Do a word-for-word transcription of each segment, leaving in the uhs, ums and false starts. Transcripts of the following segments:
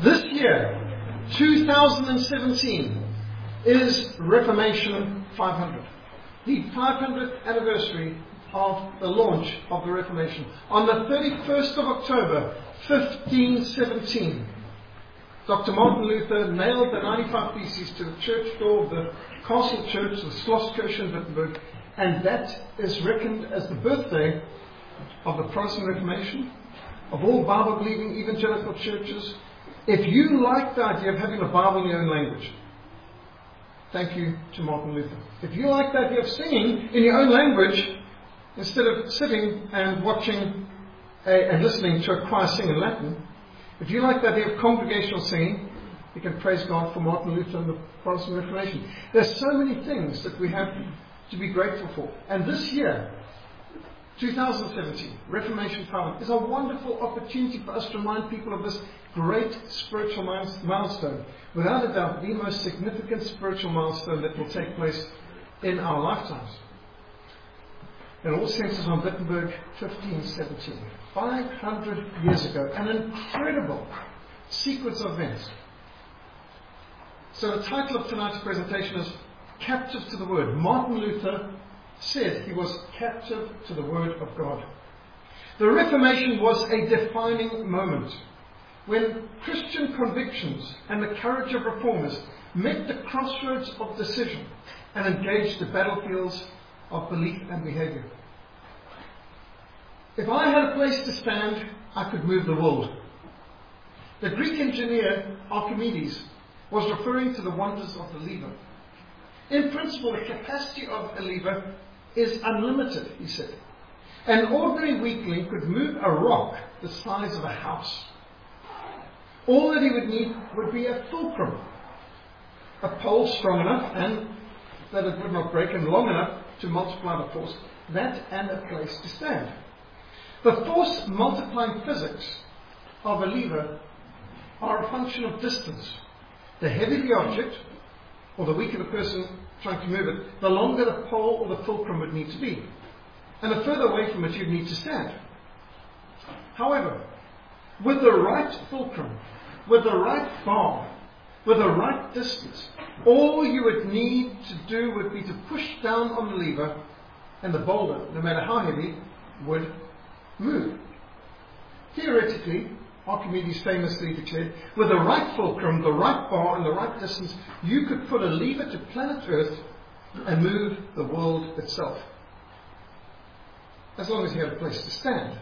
This year, two thousand seventeen, is Reformation five hundred. The five hundredth anniversary of the launch of the Reformation. On the thirty-first of October, fifteen seventeen, Doctor Martin Luther nailed the ninety-five Theses to the church door of the Castle Church, the Schlosskirche in Wittenberg, and that is reckoned as the birthday of the Protestant Reformation, of all Bible-believing evangelical churches. If you like the idea of having a Bible in your own language, thank you to Martin Luther. If you like the idea of singing in your own language, instead of sitting and watching a, and listening to a choir sing in Latin, if you like the idea of congregational singing, you can praise God for Martin Luther and the Protestant Reformation. There's so many things that we have to be grateful for. And this year, two thousand seventeen, Reformation five hundred, is a wonderful opportunity for us to remind people of this great spiritual milestone. Without a doubt, the most significant spiritual milestone that will take place in our lifetimes. In all senses on Wittenberg, fifteen seventeen. five hundred years ago. An incredible sequence of events. So the title of tonight's presentation is Captive to the Word. Martin Luther said he was captive to the Word of God. The Reformation was a defining moment when Christian convictions and the courage of reformers met the crossroads of decision and engaged the battlefields of belief and behavior. If I had a place to stand, I could move the world. The Greek engineer Archimedes was referring to the wonders of the lever. In principle, the capacity of a lever is unlimited, he said. An ordinary weakling could move a rock the size of a house. All that he would need would be a fulcrum, a pole strong enough and that it would not break, and long enough to multiply the force, that and a place to stand. The force multiplying physics of a lever are a function of distance. The heavier the object, or the weaker the person trying to move it, the longer the pole or the fulcrum would need to be. And the further away from it you'd need to stand. However, with the right fulcrum, with the right bar, with the right distance, all you would need to do would be to push down on the lever, and the boulder, no matter how heavy, would move. Theoretically, Archimedes famously declared, with the right fulcrum, the right bar, and the right distance, you could put a lever to planet Earth and move the world itself. As long as you had a place to stand.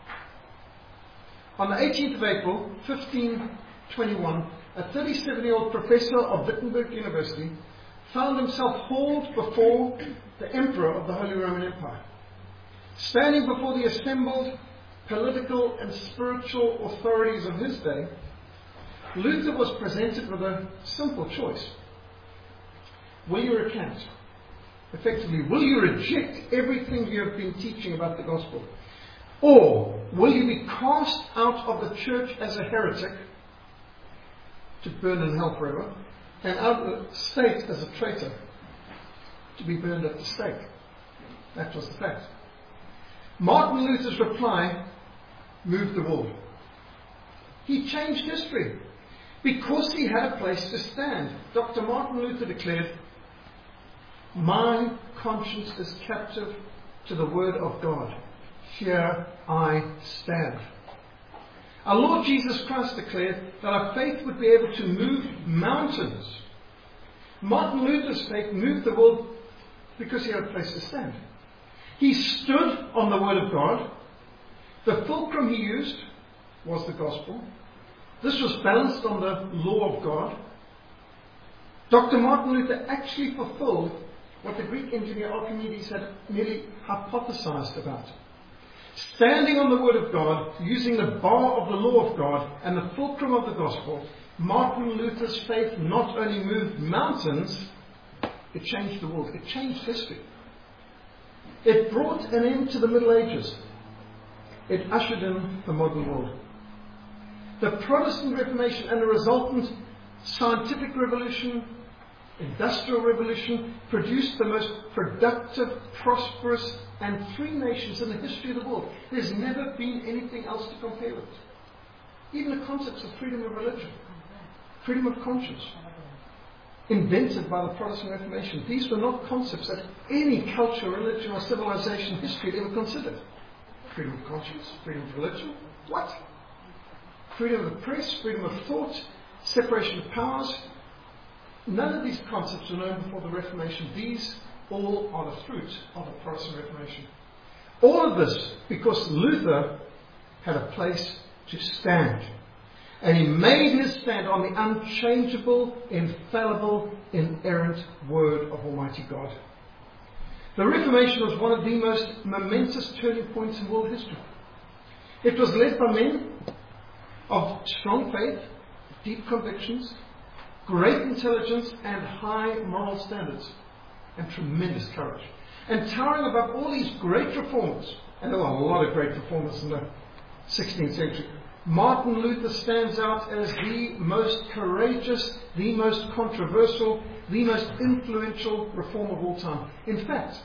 On the eighteenth of April, fifteen twenty-one, a thirty-seven-year-old professor of Wittenberg University found himself hauled before the Emperor of the Holy Roman Empire. Standing before the assembled political and spiritual authorities of his day, Luther was presented with a simple choice. Will you recant? Effectively, will you reject everything you have been teaching about the gospel? Or will you be cast out of the church as a heretic to burn in hell forever, and out of the state as a traitor to be burned at the stake? That was the fact. Martin Luther's reply moved the world. He changed history because he had a place to stand. Doctor Martin Luther declared, "My conscience is captive to the Word of God. Here I stand." Our Lord Jesus Christ declared that our faith would be able to move mountains. Martin Luther's faith moved the world because he had a place to stand. He stood on the Word of God. The fulcrum he used was the gospel. This was balanced on the law of God. Doctor Martin Luther actually fulfilled what the Greek engineer Archimedes had merely hypothesized about. Standing on the Word of God, using the bar of the law of God and the fulcrum of the gospel, Martin Luther's faith not only moved mountains, it changed the world. It changed history. It brought an end to the Middle Ages. It ushered in the modern world. The Protestant Reformation and the resultant scientific revolution, industrial revolution, produced the most productive, prosperous, and free nations in the history of the world. There's never been anything else to compare with. Even the concepts of freedom of religion. freedom of conscience, invented by the Protestant Reformation. These were not concepts that any culture, religion, or civilization history had ever considered. Freedom of conscience, freedom of religion, what? Freedom of the press, freedom of thought, separation of powers. None of these concepts were known before the Reformation. These all are the fruit of the Protestant Reformation. All of this because Luther had a place to stand. And he made his stand on the unchangeable, infallible, inerrant Word of Almighty God. The Reformation was one of the most momentous turning points in world history. It was led by men of strong faith, deep convictions, great intelligence, and high moral standards, and tremendous courage. And towering above all these great reformers, and there were a lot of great reformers in the sixteenth century, Martin Luther stands out as the most courageous, the most controversial, the most influential reformer of all time. In fact,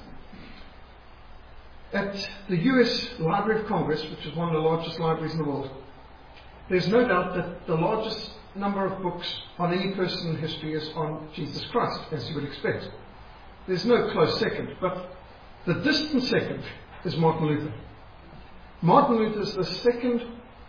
at the U S Library of Congress, which is one of the largest libraries in the world, there's no doubt that the largest number of books on any person in history is on Jesus Christ, as you would expect. There's no close second, but the distant second is Martin Luther. Martin Luther is the second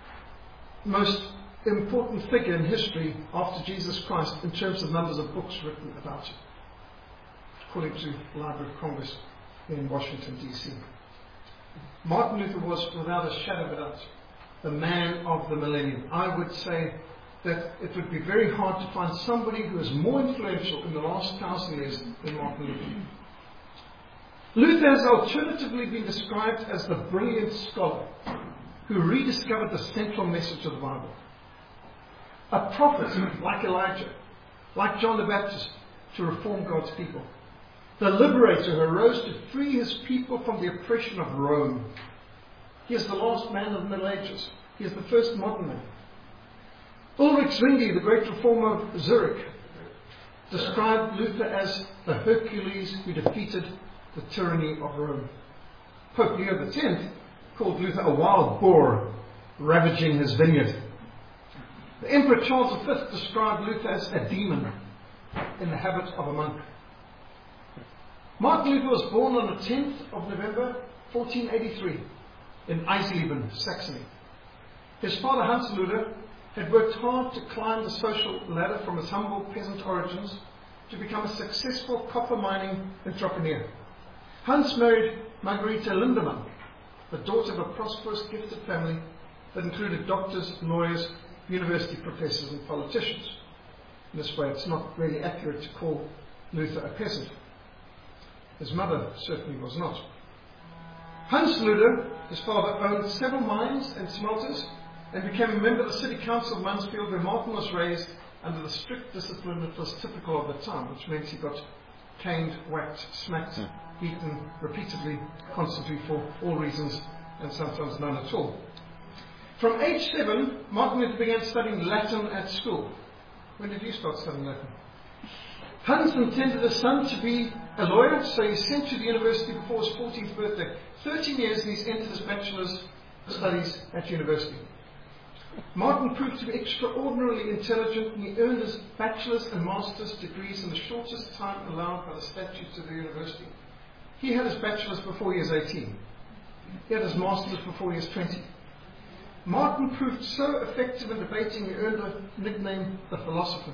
most important figure in history after Jesus Christ in terms of numbers of books written about him, according to the Library of Congress in Washington, D C Martin Luther was, without a shadow of a doubt, the man of the millennium. I would say that it would be very hard to find somebody who is more influential in the last thousand years than Martin Luther. Luther has alternatively been described as the brilliant scholar who rediscovered the central message of the Bible. A prophet like Elijah, like John the Baptist, to reform God's people. The liberator who arose to free his people from the oppression of Rome. He is the last man of the Middle Ages. He is the first modern man. Ulrich Zwingli, the great reformer of Zurich, described Luther as the Hercules who defeated the tyranny of Rome. Pope Leo the tenth called Luther a wild boar ravaging his vineyard. The Emperor Charles the fifth described Luther as a demon in the habit of a monk. Martin Luther was born on the tenth of November fourteen eighty-three in Eisleben, Saxony. His father Hans Luther had worked hard to climb the social ladder from his humble peasant origins to become a successful copper mining entrepreneur. Hans married Margarita Lindemann, the daughter of a prosperous, gifted family that included doctors, lawyers, university professors, and politicians. In this way, it's not really accurate to call Luther a peasant. His mother certainly was not. Hans Luther, his father, owned several mines and smelters and became a member of the city council of Mansfield, where Martin was raised under the strict discipline that was typical of the time, which meant he got caned, whacked, smacked, beaten repeatedly, constantly, for all reasons, and sometimes none at all. From age seven, Martin Luther began studying Latin at school. When did you start studying Latin? Hans intended his son to be a lawyer, so he sent to the university before his fourteenth birthday. thirteen years and he's entered his bachelor's studies at university. Martin proved to be extraordinarily intelligent, and he earned his bachelor's and master's degrees in the shortest time allowed by the statutes of the university. He had his bachelor's before he was eighteen. He had his master's before he was twenty. Martin proved so effective in debating, he earned the nickname the philosopher.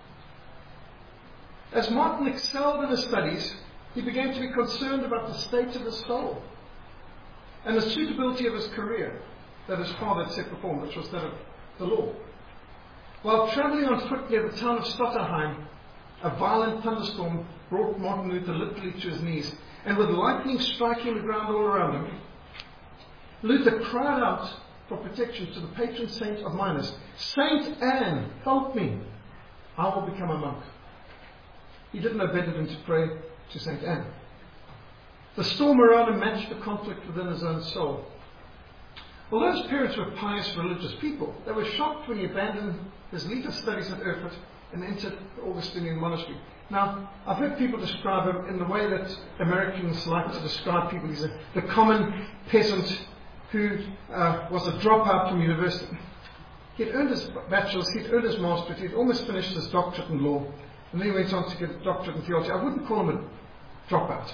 As Martin excelled in his studies, he began to be concerned about the state of his soul and the suitability of his career that his father had set before him, which was that of the law. While travelling on foot near the town of Stotterheim, a violent thunderstorm brought Martin Luther literally to his knees, and with lightning striking the ground all around him, Luther cried out for protection to the patron saint of miners, "Saint Anne, help me! I will become a monk." He didn't know better than to pray to Saint Anne. The storm around him matched the conflict within his own soul. Although his parents were pious religious people, they were shocked when he abandoned his legal studies at Erfurt and entered the Augustinian monastery. Now, I've heard people describe him in the way that Americans like to describe people. He's a, the common peasant who uh, was a dropout from university. He'd earned his bachelor's, he'd earned his master's, he'd almost finished his doctorate in law, and then he went on to get a doctorate in theology. I wouldn't call him a dropout.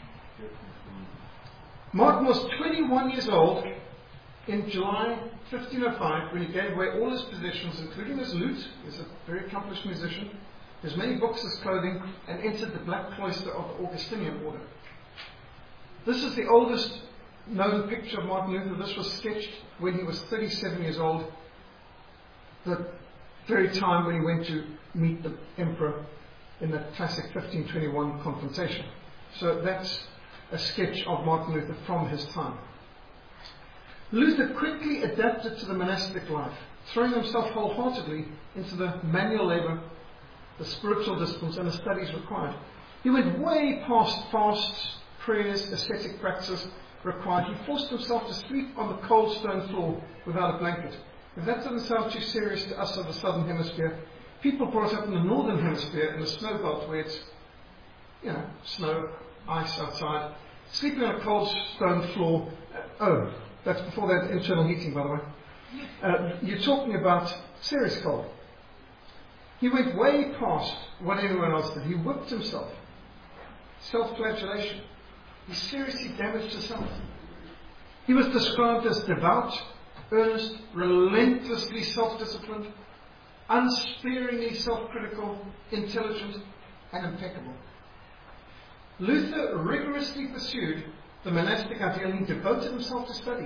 Martin was twenty-one years old in July fifteen oh five when he gave away all his possessions, including his lute. He's a very accomplished musician, his many books, his clothing, and entered the Black Cloister of the Augustinian order. This is the oldest known picture of Martin Luther. This was sketched when he was thirty-seven years old, the very time when he went to meet the emperor in that classic fifteen twenty-one confrontation. So that's a sketch of Martin Luther from his time. Luther quickly adapted to the monastic life, throwing himself wholeheartedly into the manual labor, the spiritual disciplines, and the studies required. He went way past fasts, prayers, ascetic practices required. He forced himself to sleep on the cold stone floor without a blanket. If that doesn't sound too serious to us of the southern hemisphere, people brought up in the northern hemisphere in the snow belt where it's, you know, snow, ice outside, sleeping on a cold stone floor. Uh, oh, that's before they had internal heating, by the way. Uh, you're talking about serious cold. He went way past what anyone else did. He whipped himself. Self-flagellation. He seriously damaged himself. He was described as devout, earnest, relentlessly self-disciplined, unsparingly self-critical, intelligent, and impeccable. Luther rigorously pursued the monastic ideal. He devoted himself to study,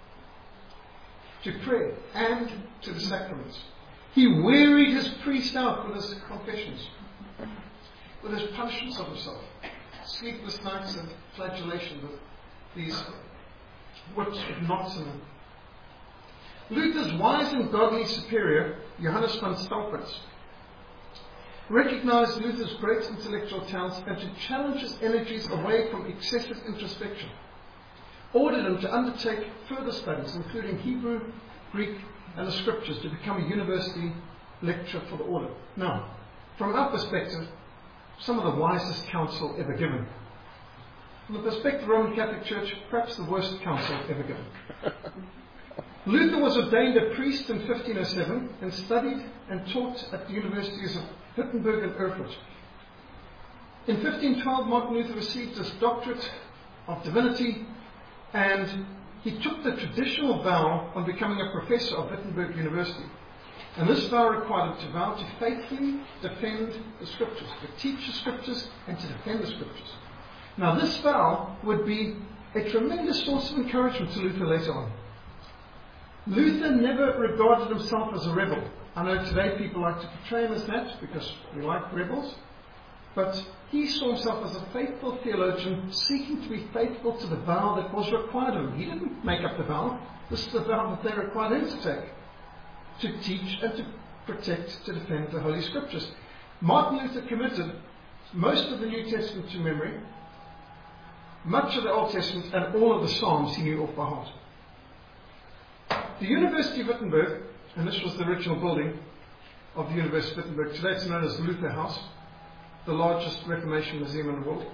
to prayer, and to the sacraments. He wearied his priest out with his confessions, with his punishments of himself, sleepless nights and flagellation with these whips with knots in them. Luther's wise and godly superior, Johannes van Stalpert, recognized Luther's great intellectual talents and to challenge his energies away from excessive introspection, ordered him to undertake further studies, including Hebrew, Greek, and the Scriptures, to become a university lecturer for the order. Now, from our perspective, some of the wisest counsel ever given. From the perspective of the Roman Catholic Church, perhaps the worst counsel ever given. Luther was ordained a priest in fifteen oh seven and studied and taught at the universities of Wittenberg and Erfurt. In fifteen twelve, Martin Luther received his doctorate of divinity, and he took the traditional vow on becoming a professor of Wittenberg University. And this vow required him to vow to faithfully defend the Scriptures, to teach the Scriptures and to defend the Scriptures. Now this vow would be a tremendous source of encouragement to Luther later on. Luther never regarded himself as a rebel. I know today people like to portray him as that because we like rebels. But he saw himself as a faithful theologian seeking to be faithful to the vow that was required of him. He didn't make up the vow. This is the vow that they required him to take. To teach and to protect, to defend the Holy Scriptures. Martin Luther committed most of the New Testament to memory, much of the Old Testament, and all of the Psalms he knew off by heart. The University of Wittenberg, and this was the original building of the University of Wittenberg, today it's known as Luther House, the largest Reformation museum in the world.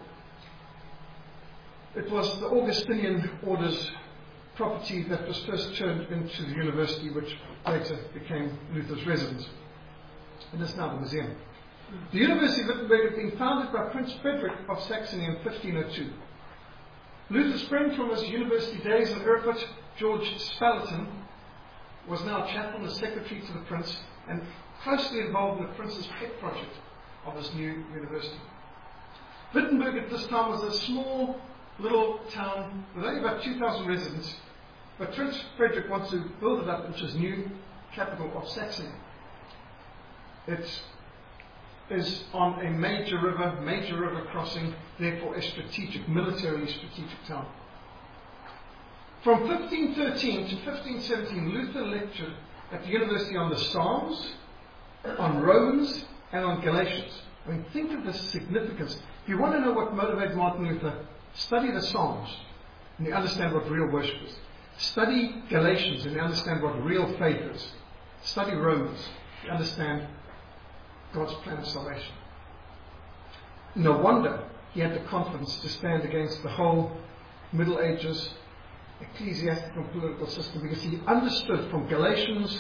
It was the Augustinian order's property that was first turned into the university, which later became Luther's residence. And is now the museum. The University of Wittenberg had been founded by Prince Frederick of Saxony in fifteen oh two. Luther's friend from his university days in Erfurt, George Spalatin, was now chaplain and secretary to the prince and closely involved in the prince's pet project of his new university. Wittenberg at this time was a small little town with only about two thousand residents, but Prince Frederick wants to build it up into his new capital of Saxony. It is on a major river, major river crossing, therefore a strategic, militarily strategic town. From fifteen thirteen to fifteen seventeen, Luther lectured at the university on the Psalms, on Romans, and on Galatians. I mean, think of the significance. If you want to know what motivated Martin Luther, study the Psalms, and you understand what real worship is. Study Galatians, and you understand what real faith is. Study Romans, you understand God's plan of salvation. No wonder he had the confidence to stand against the whole Middle Ages ecclesiastical and political system, because he understood from Galatians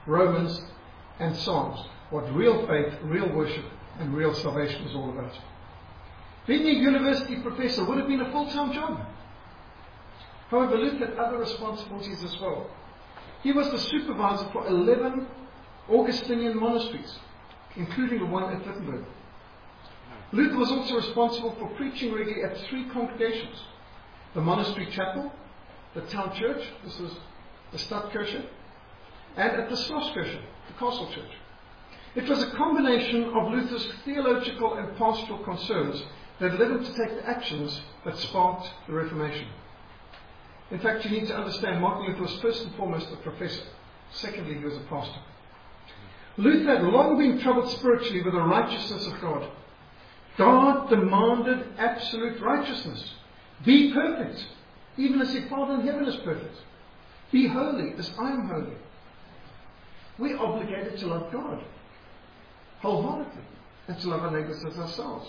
Romans, and Psalms. What real faith, real worship, and real salvation is all about. Being a university professor would have been a full-time job. However, Luther had other responsibilities as well. He was the supervisor for eleven Augustinian monasteries, including the one at Wittenberg. Luther was also responsible for preaching regularly at three congregations: the monastery chapel, the town church, this was the Stadtkirche, and at the Schlosskirche, the castle church. It was a combination of Luther's theological and pastoral concerns that led him to take the actions that sparked the Reformation. In fact, you need to understand, Martin Luther was first and foremost a professor. Secondly, he was a pastor. Luther had long been troubled spiritually with the righteousness of God. God demanded absolute righteousness. Be perfect, even as your Father in heaven is perfect. Be holy, as I am holy. We're obligated to love God wholeheartedly and to love our neighbours as ourselves.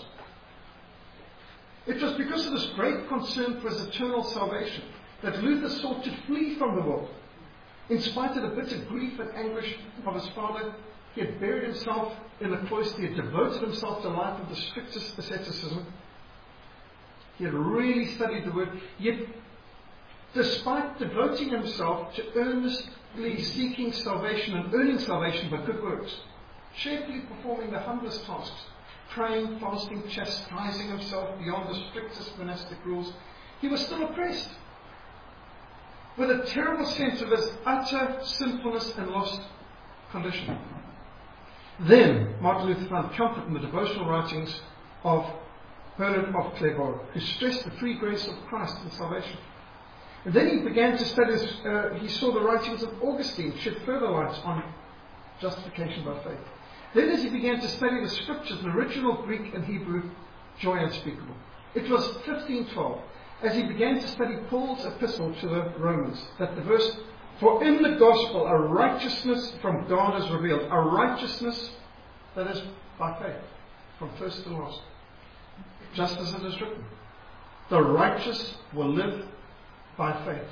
It was because of this great concern for his eternal salvation that Luther sought to flee from the world. In spite of the bitter grief and anguish of his father, he had buried himself in the cloister. He had devoted himself to a life of the strictest asceticism. He had really studied the Word. Yet, despite devoting himself to earnestly seeking salvation and earning salvation by good works, cheerfully performing the humblest tasks, praying, fasting, chastising himself beyond the strictest monastic rules, he was still oppressed with a terrible sense of his utter sinfulness and lost condition. Then Martin Luther found comfort in the devotional writings of Bernard of Clairvaux, who stressed the free grace of Christ in salvation. And then he began to study, uh, he saw the writings of Augustine shed further light on justification by faith. Then as he began to study the scriptures in original Greek and Hebrew, joy unspeakable. It was fifteen twelve, as he began to study Paul's epistle to the Romans, that the verse, for in the gospel a righteousness from God is revealed, a righteousness that is by faith, from first to last. Just as it is written, the righteous will live by faith.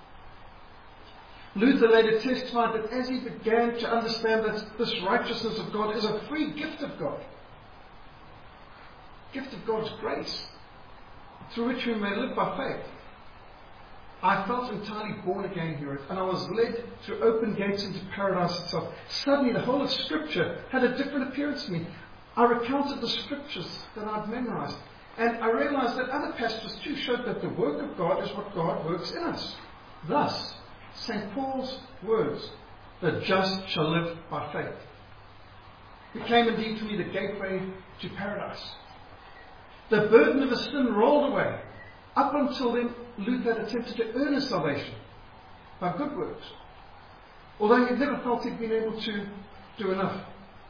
Luther later testified that as he began to understand that this righteousness of God is a free gift of God, gift of God's grace, through which we may live by faith, I felt entirely born again here, and I was led through open gates into paradise itself. Suddenly the whole of Scripture had a different appearance to me. I recounted the Scriptures that I'd memorized, and I realized that other passages too showed that the work of God is what God works in us. Thus, Saint Paul's words, the just shall live by faith, became indeed for me the gateway to paradise. The burden of his sin rolled away. Up until then, Luther had attempted to earn his salvation by good works, although he never felt he'd been able to do enough.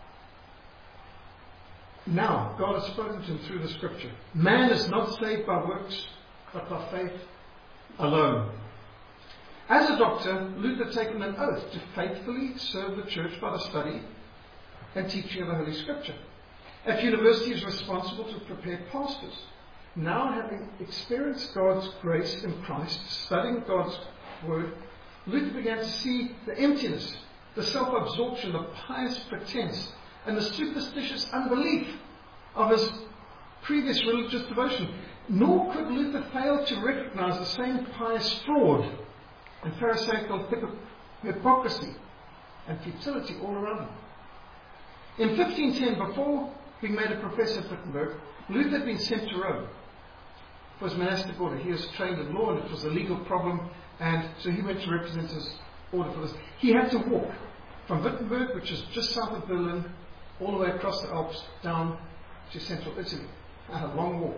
Now, God has spoken to him through the Scripture. Man is not saved by works, but by faith alone. As a doctor, Luther had taken an oath to faithfully serve the church by the study and teaching of the Holy Scripture. At university, he is responsible to prepare pastors. Now, having experienced God's grace in Christ, studying God's Word, Luther began to see the emptiness, the self-absorption, the pious pretense, and the superstitious unbelief of his previous religious devotion. Nor could Luther fail to recognize the same pious fraud and pharisaical hypocrisy and futility all around him. In fifteen ten, before being made a professor at Wittenberg, Luther had been sent to Rome for his monastic order. He was trained in law, and it was a legal problem, and so he went to represent his order for this. He had to walk from Wittenberg, which is just south of Berlin, all the way across the Alps down to central Italy. A long walk.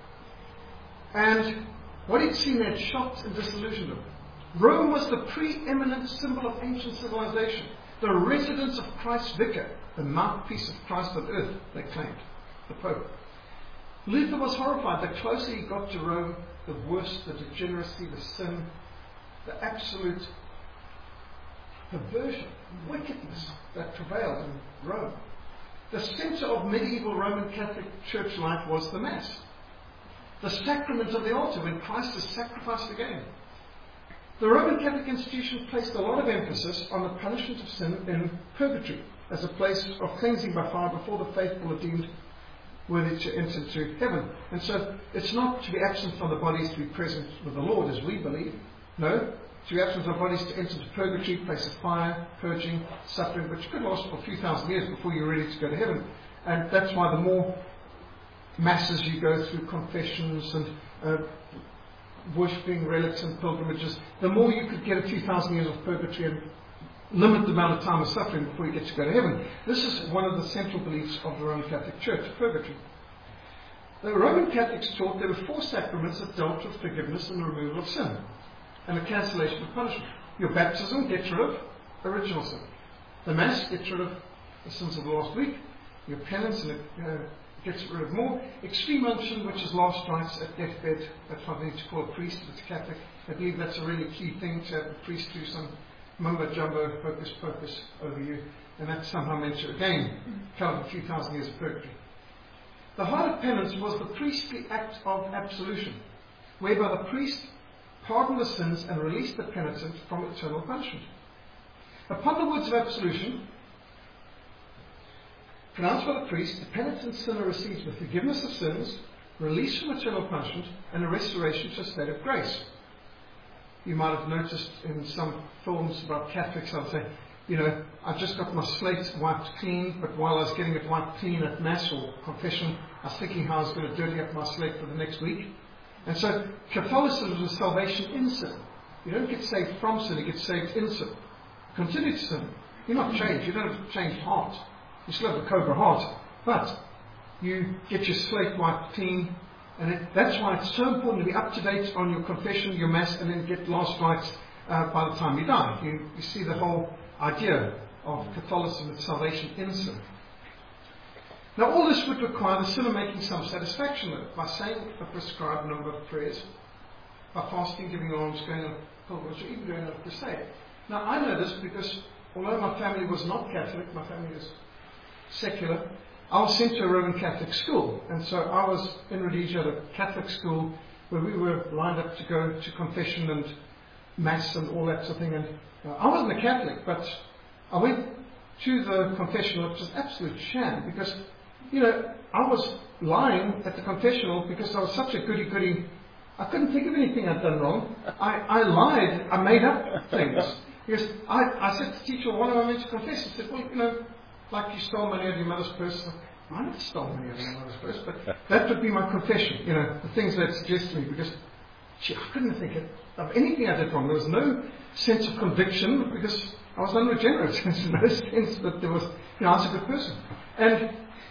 And what he'd seen there had shocked and disillusioned him. Rome was the preeminent symbol of ancient civilization, the residence of Christ's vicar, the mouthpiece of Christ on earth, they claimed, the Pope. Luther was horrified. The closer he got to Rome, the worse the degeneracy, the sin, the absolute perversion, wickedness that prevailed in Rome. The center of medieval Roman Catholic Church life was the Mass, the sacrament of the altar when Christ is sacrificed again. The Roman Catholic institution placed a lot of emphasis on the punishment of sin in purgatory as a place of cleansing by fire before the faithful are deemed worthy to enter into heaven. And so it's not to be absent from the bodies to be present with the Lord as we believe. No, to be absent from the bodies to enter into purgatory, place of fire, purging, suffering, which could last for a few thousand years before you're ready to go to heaven. And that's why the more masses you go through, confessions and uh, worshipping relics and pilgrimages, the more you could get a few thousand years of purgatory and limit the amount of time of suffering before you get to go to heaven. This is one of the central beliefs of the Roman Catholic Church, purgatory. The Roman Catholics taught there were four sacraments that dealt with forgiveness and the removal of sin and the cancellation of punishment. Your baptism gets rid of original sin. The Mass gets rid of the sins of the last week. Your penance and it, uh, gets rid of more. Extreme unction, which is last rites at deathbed. That's why they need to call a priest if it's Catholic. I believe that's a really key thing, to have a priest do some mumbo jumbo, focus pocus over you. And that's somehow meant to, again, cut off a few thousand years of purgatory. The heart of penance was the priestly act of absolution, whereby the priest pardoned the sins and released the penitent from eternal punishment. Upon the words of absolution, pronounced by the priest, the penitent sinner receives the forgiveness of sins, release from eternal punishment, and a restoration to a state of grace. You might have noticed in some films about Catholics, I'd say, you know, I just got my slate wiped clean, but while I was getting it wiped clean at Mass or confession, I was thinking how I was going to dirty up my slate for the next week. And so Catholicism is salvation in sin. You don't get saved from sin, you get saved in sin. Continue to sin. You're not changed. You don't have a changed heart. You still have a cobra heart, but you get your slate wiped clean, and it, that's why it's so important to be up to date on your confession, your Mass, and then get last rites uh, by the time you die. You, you see the whole idea of Catholicism, it's salvation in sin. Now all this would require the sinner making some satisfaction with it, by saying a prescribed number of prayers, by fasting, giving alms, going on pilgrimage, or even going on a crusade. Now I know this because although my family was not Catholic, my family is secular, I was sent to a Roman Catholic school, and so I was in Rhodesia at a Catholic school where we were lined up to go to confession and Mass and all that sort of thing. And uh, I wasn't a Catholic, but I went to the confessional, which was absolute sham, because, you know, I was lying at the confessional because I was such a goody-goody. I couldn't think of anything I'd done wrong. I, I lied. I made up things. Because I, I said to the teacher, what am I meant to confess? He said, well, you know, like you stole money out of your mother's purse. I never stole money out of my mother's purse, but that would be my confession, you know, the things that suggest to me, because gee, I couldn't think of anything I did wrong. There was no sense of conviction because I was unregenerate. There's no sense that there was, you know, I was a good person. And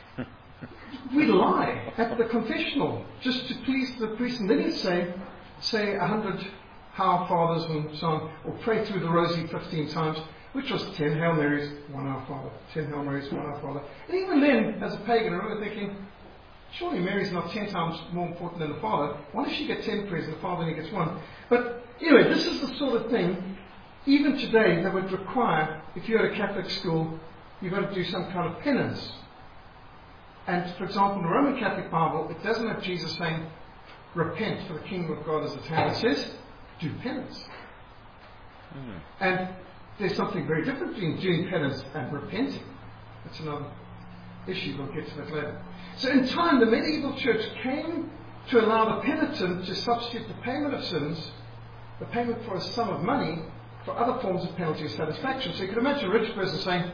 we lie at the confessional just to please the priest, and then he'd say, say a hundred Our Fathers and so on, or pray through the Rosary fifteen times, which was ten Hail Marys, one Our Father, ten Hail Marys, one Our Father. And even then, as a pagan, I remember thinking, surely Mary's not ten times more important than the Father. Why does she get ten prayers and the Father only gets one? But anyway, this is the sort of thing, even today, that would require, if you're at a Catholic school, you've got to do some kind of penance. And, for example, in the Roman Catholic Bible, it doesn't have Jesus saying, repent, for the kingdom of God is at hand. It says, do penance. Mm. And there's something very different between doing penance and repenting. That's another issue. We'll get to that later. So in time, the medieval church came to allow the penitent to substitute the payment of sins, the payment for a sum of money, for other forms of penalty or satisfaction. So you can imagine a rich person saying,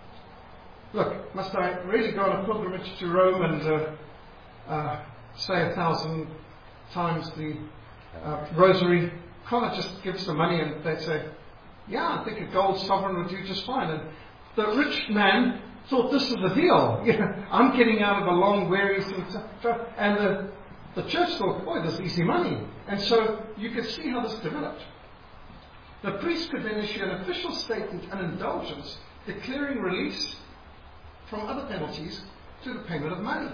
look, must I really go on a pilgrimage to Rome and uh, uh, say a thousand times the uh, rosary? Can't I just give some money? And they'd say, yeah, I think a gold sovereign would do just fine. And the rich man thought this is the deal. You know, I'm getting out of a long, wearisome stuff. And the, the church thought, boy, there's easy money. And so you could see how this developed. The priest could then issue an official statement and indulgence declaring release from other penalties to the payment of money.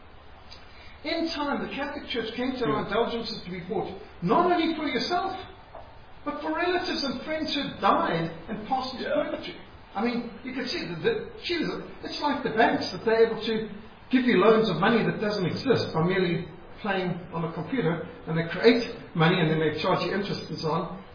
In time, the Catholic Church came to allow indulgences to be bought, not only for yourself, but for relatives and friends who died and passed into yeah. purgatory. I mean, you can see that the, it's like the banks, that they're able to give you loans of money that doesn't exist by merely playing on a computer, and they create money and then they charge you interest and so on.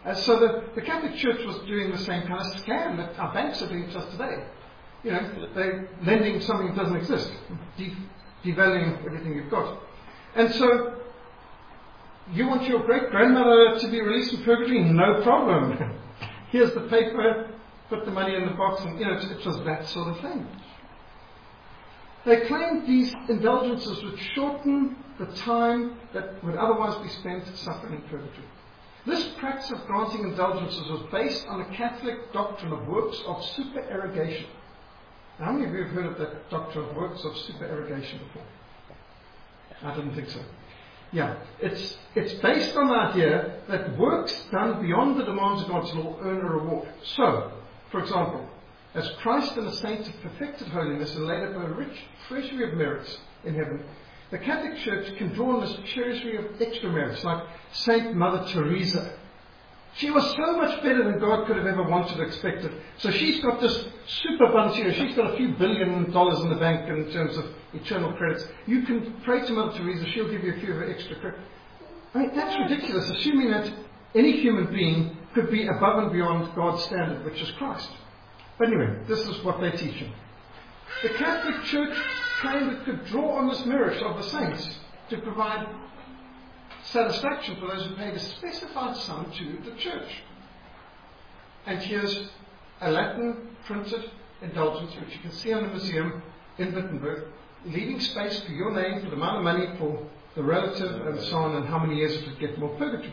And so the, the Catholic Church was doing the same kind of scam that our banks are doing to us today. You know, they're lending something that doesn't exist, de- devaluing everything you've got. And so, you want your great-grandmother to be released from purgatory? No problem. Here's the paper, put the money in the box, and, you know, it, it was that sort of thing. They claimed these indulgences would shorten the time that would otherwise be spent suffering in purgatory. This practice of granting indulgences was based on the Catholic doctrine of works of supererogation. Now, how many of you have heard of that doctrine of works of supererogation before? I didn't think so. Yeah, it's, it's based on the idea that works done beyond the demands of God's law earn a reward. So, for example, as Christ and the saints have perfected holiness and laid up a rich treasury of merits in heaven, the Catholic Church can draw on this treasury of extra merits, like Saint Mother Teresa. She was so much better than God could have ever wanted or expected. So she's got this super bunch here. She's got a few billion dollars in the bank in terms of eternal credits. You can pray to Mother Teresa. She'll give you a few of her extra credits. I mean, that's ridiculous, assuming that any human being could be above and beyond God's standard, which is Christ. But anyway, this is what they teach him. The Catholic Church claimed it could draw on this merit of the saints to provide satisfaction for those who paid a specified sum to the church. And here's a Latin printed indulgence, which you can see on the museum in Wittenberg, leaving space for your name, for the amount of money, for the relative, and so on, and how many years it would get more purgatory.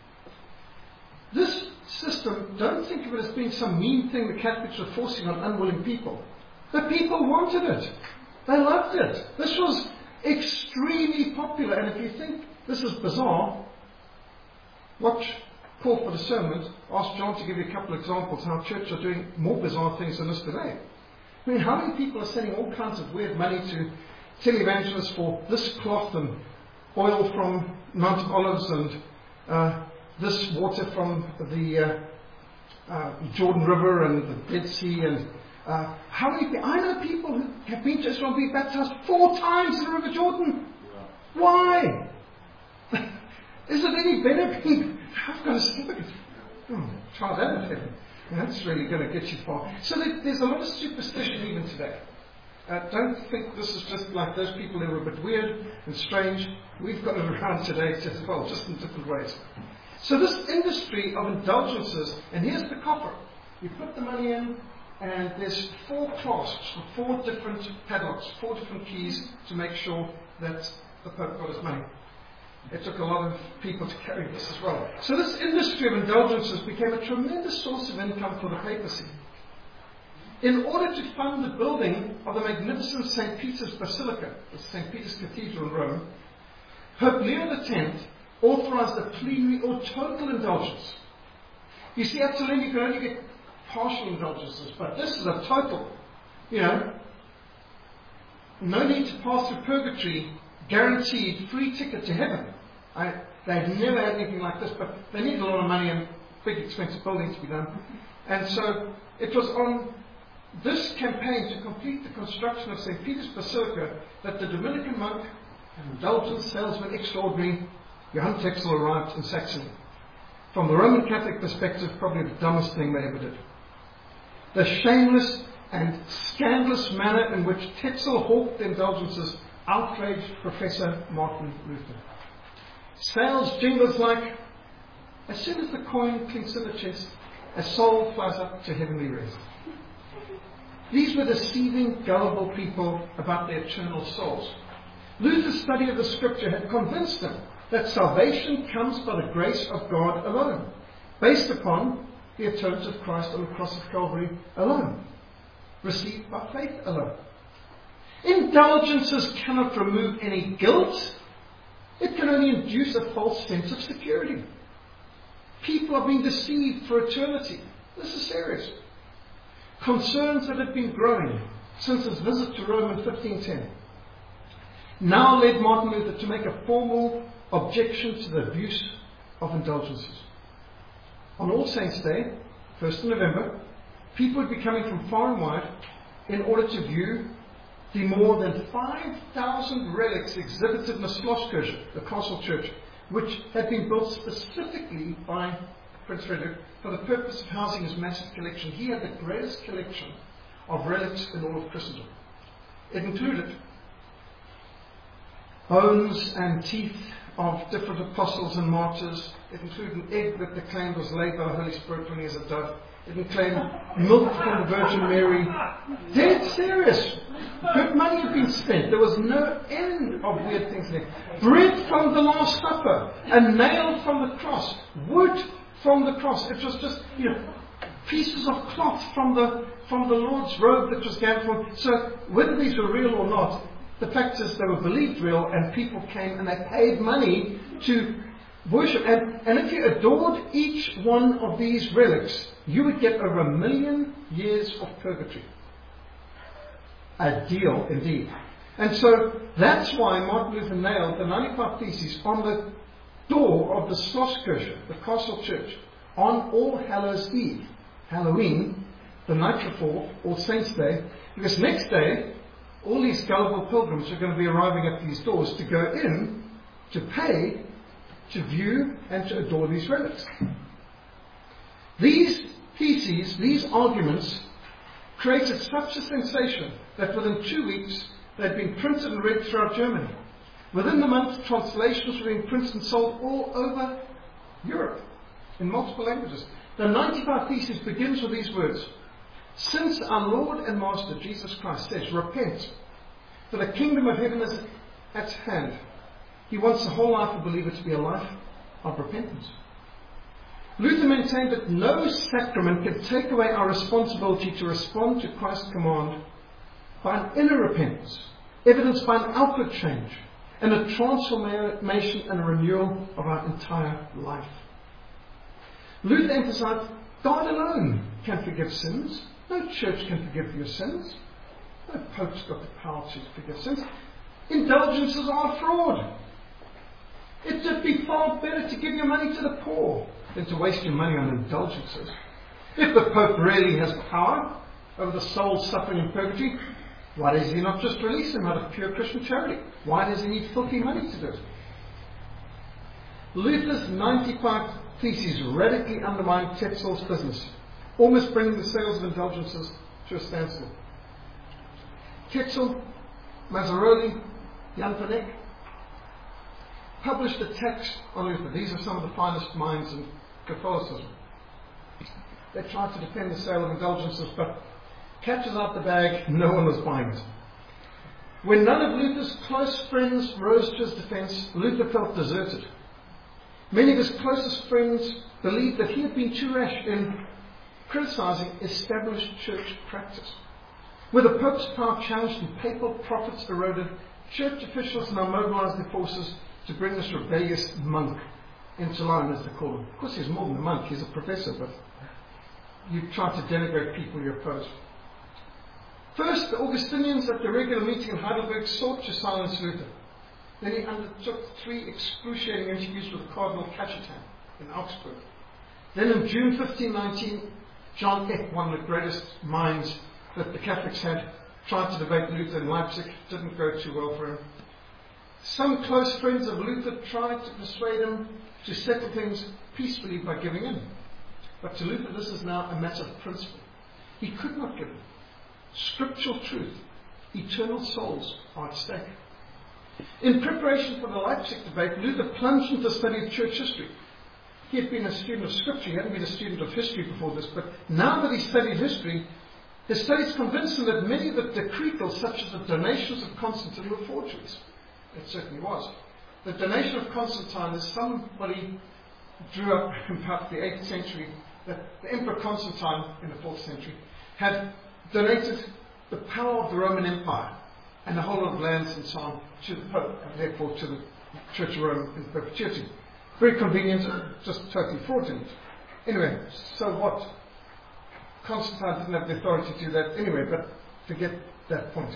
This system, don't think of it as being some mean thing the Catholics were forcing on unwilling people. The people wanted it. They loved it. This was extremely popular, and if you think this is bizarre, watch Call for Discernment. Ask John to give you a couple of examples how churches are doing more bizarre things than this today. I mean, how many people are sending all kinds of weird money to televangelists for this cloth and oil from Mount of Olives and uh, this water from the uh, uh, Jordan River and the Dead Sea, and uh, how many people? I know people who have been to Israel and been baptized four times in the River Jordan. Yeah. Why? Is it any better being, I've got a certificate. Oh, try that in heaven. That's really going to get you far. So there, there's a lot of superstition even today. Uh, don't think this is just like those people who were a bit weird and strange. We've got it around today as well, just in different ways. So this industry of indulgences, and here's the coffer. You put the money in, and there's four clasps, four different padlocks, four different keys to make sure that the Pope got his money. It took a lot of people to carry this as well. So this industry of indulgences became a tremendous source of income for the papacy. In order to fund the building of the magnificent Saint Peter's Basilica, the Saint Peter's Cathedral in Rome, Pope Leo the tenth authorized a plenary or total indulgence. You see, up to then you can only get partial indulgences, but this is a total. You know, no need to pass through purgatory, guaranteed free ticket to heaven. I, they've never had anything like this, but they need a lot of money and big expensive building to be done. And so it was on this campaign to complete the construction of Saint Peter's Basilica that the Dominican monk and indulgence salesman extraordinary Johann Tetzel arrived in Saxony. From the Roman Catholic perspective, probably the dumbest thing they ever did. The shameless and scandalous manner in which Tetzel hawked the indulgences outraged Professor Martin Luther. Sales jingles like, as soon as the coin clinks in the chest, a soul flies up to heavenly rest. These were deceiving, gullible people about their eternal souls. Luther's study of the Scripture had convinced them that salvation comes by the grace of God alone, based upon the atonement of Christ on the cross of Calvary alone, received by faith alone. Indulgences cannot remove any guilt. It can only induce a false sense of security. People are being deceived for eternity. This is serious. Concerns that had been growing since his visit to Rome in fifteen ten now led Martin Luther to make a formal objection to the abuse of indulgences. On All Saints' Day, first of November, people would be coming from far and wide in order to view the more than five thousand relics exhibited in the Schlosskirche, the castle church, which had been built specifically by Prince Frederick, for the purpose of housing his massive collection. He had the greatest collection of relics in all of Christendom. It included bones and teeth of different apostles and martyrs. It included an egg that they claimed was laid by the Holy Spirit when he was a dove. It included milk from the Virgin Mary. Dead serious. Good money had been spent. There was no end of weird things there. Bread from the Last Supper. A nail from the cross. Wood from the cross. It was just, you know, pieces of cloth from the from the Lord's robe that was gathered from. So whether these were real or not, the fact is they were believed real, and people came and they paid money to worship. And, and if you adored each one of these relics, you would get over a million years of purgatory. A deal indeed. And so that's why Martin Luther nailed the ninety-five Theses on the door of the Schlosskirche, the castle church, on All Hallows Eve, Halloween, the night before, All Saints' Day, because next day all these gullible pilgrims are going to be arriving at these doors to go in, to pay, to view, and to adore these relics. These theses, these arguments, created such a sensation that within two weeks they'd been printed and read throughout Germany. Within the month, translations were being printed and sold all over Europe in multiple languages. The ninety-five Theses begins with these words: since our Lord and Master Jesus Christ says, repent, for the kingdom of heaven is at hand. He wants the whole life of the believer to be a life of repentance. Luther maintained that no sacrament can take away our responsibility to respond to Christ's command by an inner repentance, evidenced by an outward change, and a transformation and a renewal of our entire life. Luther emphasized God alone can forgive sins. No church can forgive your sins. No pope's got the power to forgive sins. Indulgences are a fraud. It would be far better to give your money to the poor than to waste your money on indulgences. If the Pope really has power over the soul suffering in purgatory, why does he not just release them out of pure Christian charity? Why does he need filthy money to do it? Luther's ninety-five Theses radically undermined Tetzel's business, almost bringing the sales of indulgences to a standstill. Tetzel, Mazzaroli, Jan van Eyck published a text on Luther. These are some of the finest minds in Catholicism. They tried to defend the sale of indulgences, but catches out the bag, no one was buying it. When none of Luther's close friends rose to his defense, Luther felt deserted. Many of his closest friends believed that he had been too rash in criticizing established church practice. Where the Pope's power challenged and papal prophets eroded, church officials now mobilized their forces to bring this rebellious monk into line, as they call him. Of course, he's more than a monk, he's a professor, but you try to denigrate people you oppose. First, the Augustinians at the regular meeting in Heidelberg sought to silence Luther. Then he undertook three excruciating interviews with Cardinal Cajetan in Augsburg. Then in June fifteen nineteen, John Eck, one of the greatest minds that the Catholics had, tried to debate Luther in Leipzig. Didn't go too well for him. Some close friends of Luther tried to persuade him to settle things peacefully by giving in. But to Luther, this is now a matter of principle. He could not give in. Scriptural truth, eternal souls are at stake. In preparation for the Leipzig debate, Luther plunged into the study of church history. He had been a student of Scripture, he hadn't been a student of history before this, but now that he studied history, his studies convinced him that many of the decretals, such as the donations of Constantine, were forgeries. It certainly was. The donation of Constantine is somebody drew up in about the eighth century, that the Emperor Constantine in the fourth century had donated the power of the Roman Empire and the whole of lands and so on to the Pope, and therefore to the Church of Rome in perpetuity. Very convenient, just totally fraudulent. Anyway, so what? Constantine didn't have the authority to do that anyway, but forget that point.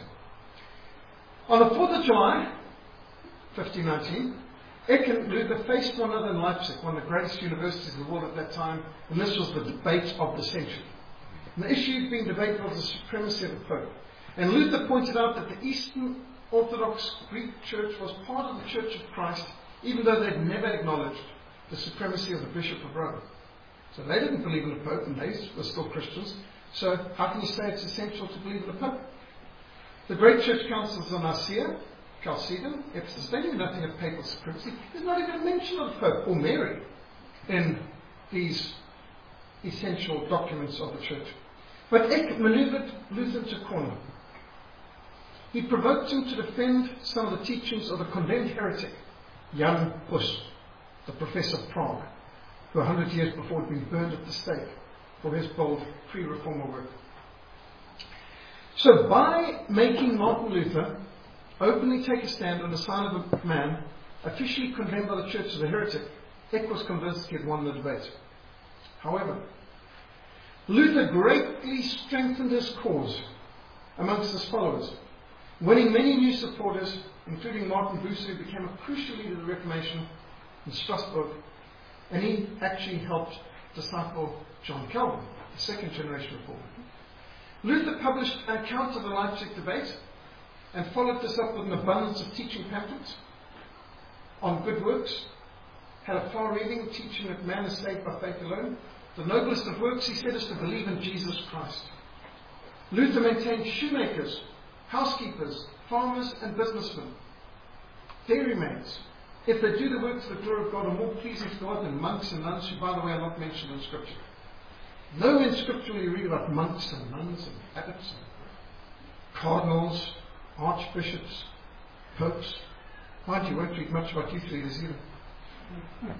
On the fourth of July, fifteen nineteen, Eck and Luther faced one another in Leipzig, one of the greatest universities in the world at that time, and this was the debate of the century. And the issue being debated was the supremacy of the Pope. And Luther pointed out that the Eastern Orthodox Greek Church was part of the Church of Christ, even though they'd never acknowledged the supremacy of the Bishop of Rome. So they didn't believe in the Pope, and they were still Christians. So how can you say it's essential to believe in the Pope? The great church councils of Nicaea, Chalcedon, Ephesus, they knew nothing of papal supremacy. There's not even a mention of the Pope or Mary in these essential documents of the church. But Eck maneuvered Luther to corner. He provoked him to defend some of the teachings of the condemned heretic, Jan Hus, the professor of Prague, who a hundred years before had been burned at the stake for his bold pre-reformer work. So by making Martin Luther openly take a stand on the side of a man officially condemned by the church as a heretic, Eck was convinced he had won the debate. However, Luther greatly strengthened his cause amongst his followers, winning many new supporters, including Martin Bucer, who became a crucial leader of the Reformation in Strasbourg, and he actually helped disciple John Calvin, the second generation reformer. Luther published an account of the Leipzig debate and followed this up with an abundance of teaching pamphlets on good works, had a far-reading teaching that man is saved by faith alone. The noblest of works, he said, is to believe in Jesus Christ. Luther maintained shoemakers, housekeepers, farmers and businessmen, dairymaids, if they do the works of the glory of God, are more pleasing to God than monks and nuns, who, by the way, are not mentioned in Scripture. Nowhere in Scripture will you read about monks and nuns and abbots and cardinals, archbishops, popes. Mind you, won't read much about youth leaders either.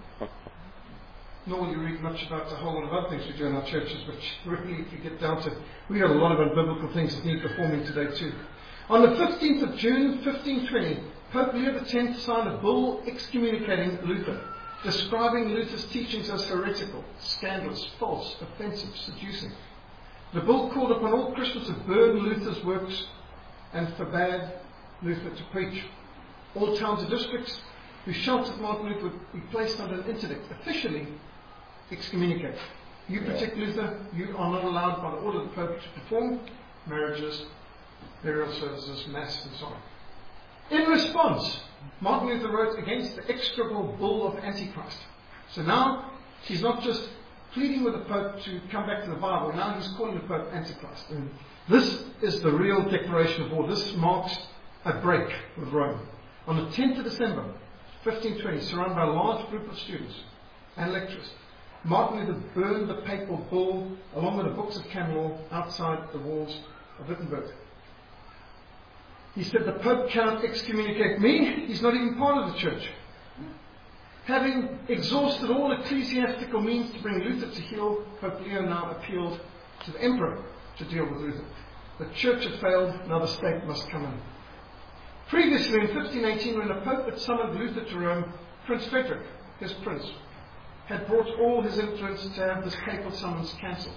Nor will you read much about a whole lot of other things we do in our churches, which really, if you get down to, we got a lot of unbiblical things that need reforming today too. On the fifteenth of June, fifteen twenty, Pope Leo the tenth signed a bull excommunicating Luther, describing Luther's teachings as heretical, scandalous, false, offensive, seducing. The bull called upon all Christians to burn Luther's works and forbade Luther to preach. All towns and districts who shouted Martin Luther would be placed under an interdict, officially excommunicate. You protect Luther, you are not allowed by the order of the Pope to perform marriages, burial services, mass, and so on. In response, Martin Luther wrote against the execrable bull of Antichrist. So now he's not just pleading with the Pope to come back to the Bible, now he's calling the Pope Antichrist. And this is the real declaration of war. This marks a break with Rome. On the tenth of December, fifteen twenty, surrounded by a large group of students and lecturers, Martin Luther burned the papal bull along with the books of canon law outside the walls of Wittenberg. He said, the Pope cannot excommunicate me. He's not even part of the church. Having exhausted all ecclesiastical means to bring Luther to heel, Pope Leo now appealed to the emperor to deal with Luther. The church had failed, now the state must come in. Previously, in fifteen eighteen, when the Pope had summoned Luther to Rome, Prince Frederick, his prince, had brought all his influence to have this papal summons cancelled.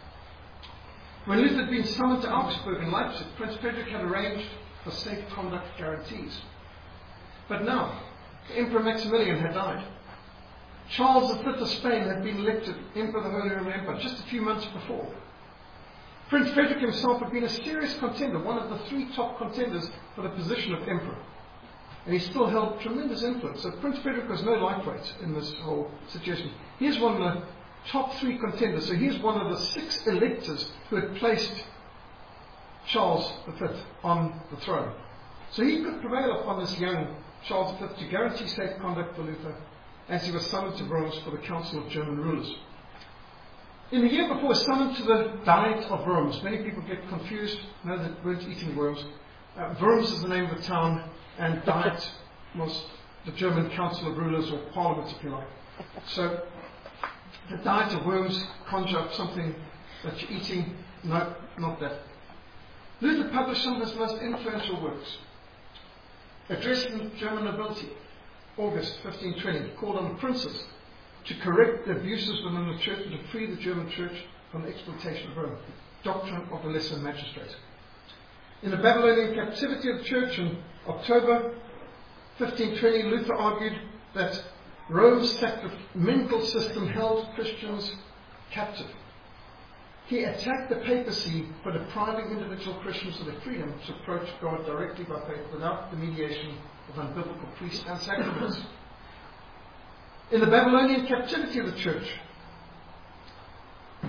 When Luther had been summoned to Augsburg and Leipzig, Prince Frederick had arranged for safe conduct guarantees. But now, the Emperor Maximilian had died. Charles the Fifth of Spain had been elected Emperor of the Holy Roman Empire just a few months before. Prince Frederick himself had been a serious contender, one of the three top contenders for the position of emperor. And he still held tremendous influence. So Prince Frederick was no lightweight in this whole situation. He's one of the top three contenders. So he's one of the six electors who had placed Charles the Fifth on the throne. So he could prevail upon this young Charles the Fifth to guarantee safe conduct for Luther as he was summoned to Worms for the Council of German Rulers. In the year before, he was summoned to the Diet of Worms. Many people get confused, know that they weren't eating worms. Uh, Worms is the name of the town, and Diet was the German Council of Rulers, or Parliament, if you like. So the Diet of Worms conjure up something that you're eating. No, not that. Luther published some of his most influential works. Addressing German nobility, August fifteen twenty, called on the princes to correct the abuses within the church and to free the German church from the exploitation of Rome. Doctrine of the lesser magistrate. In the Babylonian captivity of the church in October fifteen twenty, Luther argued that Rome's sacramental system held Christians captive. He attacked the papacy for depriving individual Christians of their freedom to approach God directly by faith without the mediation of unbiblical priests and sacraments. In the Babylonian captivity of the church,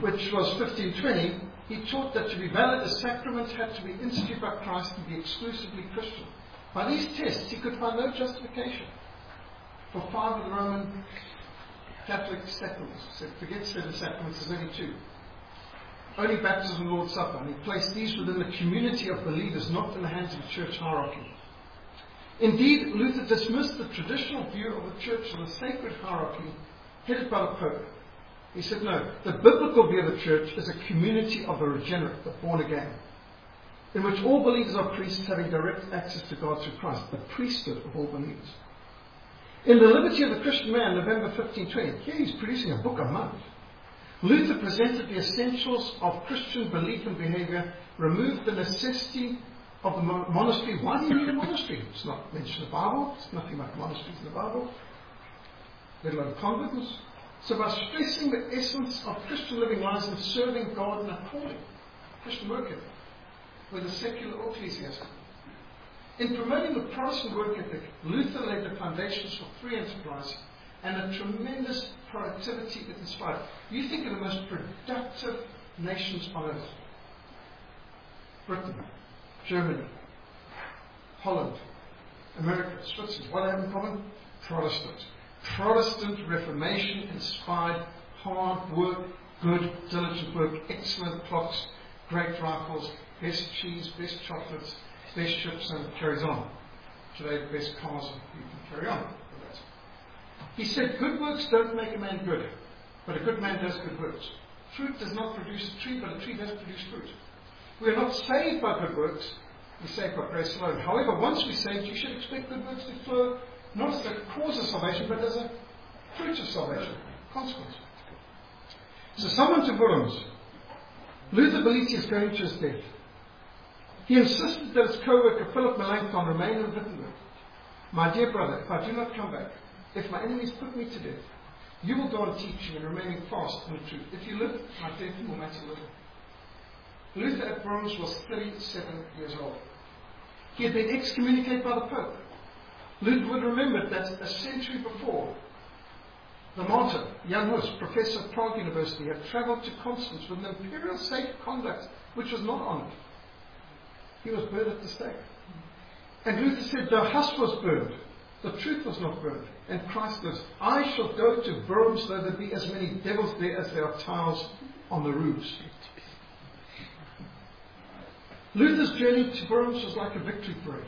which was fifteen twenty, he taught that to be valid, a sacrament had to be instituted by Christ and be exclusively Christian. By these tests, he could find no justification for five of the Roman Catholic sacraments. He said, forget seven sacraments, there's only two. Only baptism and Lord's Supper. And he placed these within the community of believers, not in the hands of the church hierarchy. Indeed, Luther dismissed the traditional view of the church as a sacred hierarchy headed by the Pope. He said, no, the biblical view of the church is a community of the regenerate, the born again, in which all believers are priests having direct access to God through Christ, the priesthood of all believers. In The Liberty of the Christian Man, November fifteen twenty, here he's producing a book a month. Luther presented the essentials of Christian belief and behavior, removed the necessity of the monastery. Why do you need a monastery? It's not mentioned in the Bible. There's nothing about monasteries in the Bible, let alone convents. So by stressing the essence of Christian living lies in serving God and a calling, Christian work ethic, whether secular or ecclesiastical. In promoting the Protestant work ethic, Luther laid the foundations for free enterprise and a tremendous productivity it inspired. You think of the most productive nations on earth. Britain, Germany, Holland, America, Switzerland. What do they have in common? Protestant. Protestant Reformation inspired hard work, good, diligent work, excellent clocks, great rifles, best cheese, best chocolates, best ships, and it carries on. Today, the best cars, you can carry on with that. He said, good works don't make a man good, but a good man does good works. Fruit does not produce a tree, but a tree does produce fruit. We are not saved by good works, we're saved by grace alone. However, once we're saved, you should expect good works to flow not as a cause of salvation, but as a fruit of salvation, consequence. So someone to Worms. Luther believed he was going to his death. He insisted that his co-worker Philip Melanchthon remain in Wittenberg. My dear brother, if I do not come back, if my enemies put me to death, you will go on teaching and remaining fast in the truth. If you live, my death will matter little. Luther at Worms was thirty-seven years old. He had been excommunicated by the Pope. Luther would remember that a century before, the martyr, Jan Hus, professor of Prague University, had travelled to Constance with an imperial safe conduct which was not honoured. He was burned at the stake. And Luther said, though Hus was burned, the truth was not burned. And Christ lives. I shall go to Worms, though there be as many devils there as there are tiles on the roofs. Luther's journey to Worms was like a victory parade.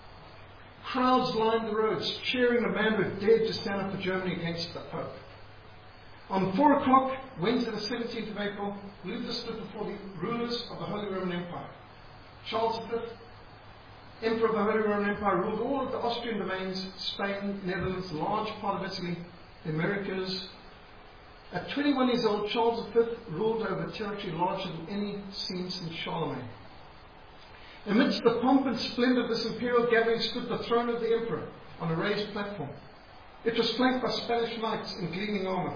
Crowds lined the roads, cheering a man who had dared to stand up for Germany against the Pope. On four o'clock, Wednesday the seventeenth of April, Luther stood before the rulers of the Holy Roman Empire. Charles the Fifth, Emperor of the Holy Roman Empire, ruled all of the Austrian domains, Spain, Netherlands, large part of Italy, the Americas. At twenty-one years old, Charles the Fifth ruled over a territory larger than any seen since Charlemagne. Amidst the pomp and splendour of this imperial gathering stood the throne of the emperor on a raised platform. It was flanked by Spanish knights in gleaming armour.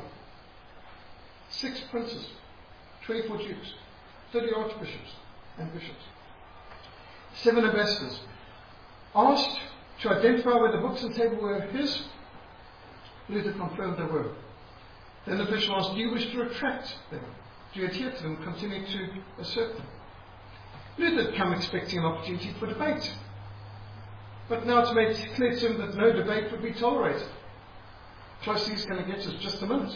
Six princes, twenty-four dukes, thirty archbishops and bishops. Seven ambassadors. Asked to identify whether the books and table were his, Luther confirmed they were. Then the official asked, do you wish to retract them? Do you adhere to them and continue to assert them? Luther had come expecting an opportunity for debate. But now it's made clear to him that no debate would be tolerated. Close he's going to get us just a minute.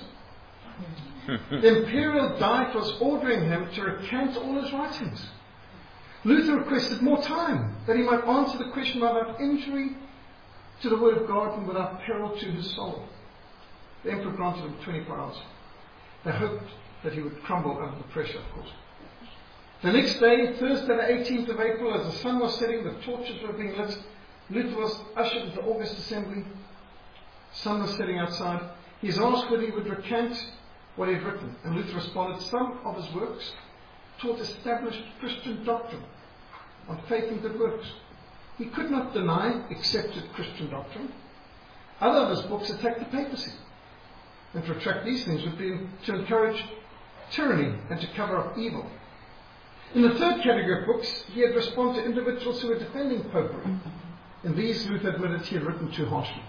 The imperial diet was ordering him to recant all his writings. Luther requested more time, that he might answer the question without injury to the word of God and without peril to his soul. The emperor granted him twenty-four hours. They hoped that he would crumble under the pressure, of course. The next day, Thursday the eighteenth of April, as the sun was setting, the torches were being lit, Luther was ushered into August Assembly. Sun was setting outside. He is asked whether he would recant what he had written, and Luther responded, some of his works taught established Christian doctrine on faith and good works. He could not deny accepted Christian doctrine. Other of his books attacked the papacy. And to retract these things would be to encourage tyranny and to cover up evil. In the third category of books, he had responded to individuals who were defending popery. In these, Luther admitted he had written too harshly.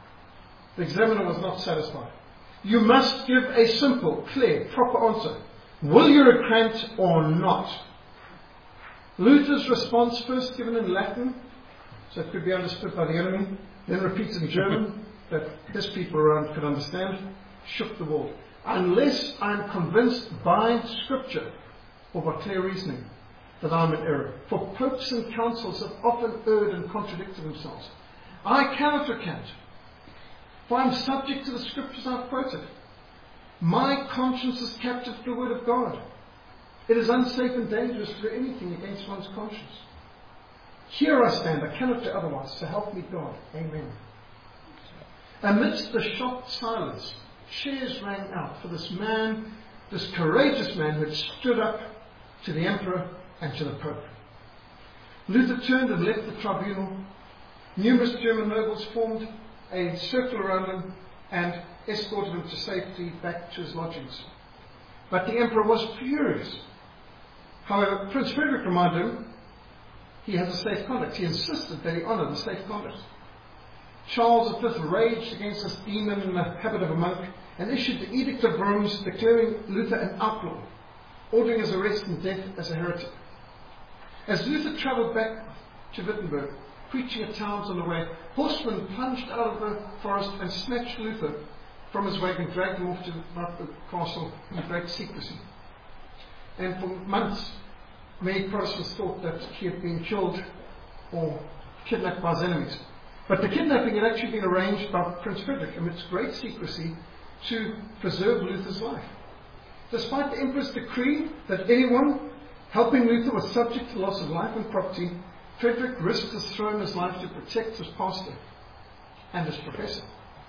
The examiner was not satisfied. You must give a simple, clear, proper answer. Will you recant or not? Luther's response, first given in Latin, so it could be understood by the enemy, then repeated in German, that his people around could understand, shook the world. Unless I am convinced by Scripture or by clear reasoning that I am in error. For popes and councils have often erred and contradicted themselves. I cannot recant, for I am subject to the Scriptures I've quoted. My conscience is captive to the Word of God. It is unsafe and dangerous to do anything against one's conscience. Here I stand, I cannot do otherwise, so help me God. Amen. Amidst the shocked silence, cheers rang out for this man, this courageous man who had stood up to the emperor and to the Pope. Luther turned and left the tribunal. Numerous German nobles formed a circle around him and escorted him to safety back to his lodgings. But the emperor was furious. However, Prince Frederick reminded him he has a safe conduct. He insisted that he honour the safe conduct. Charles the Fifth raged against this demon in the habit of a monk and issued the Edict of Worms declaring Luther an outlaw, ordering his arrest and death as a heretic. As Luther travelled back to Wittenberg, preaching at towns on the way, horsemen plunged out of the forest and snatched Luther from his wagon, dragged him off to the castle in great secrecy. And for months, many Protestants thought that he had been killed or kidnapped by his enemies. But the kidnapping had actually been arranged by Prince Frederick amidst great secrecy to preserve Luther's life. Despite the emperor's decree that anyone helping Luther was subject to loss of life and property, Frederick risked his throne and his life to protect his pastor and his professor.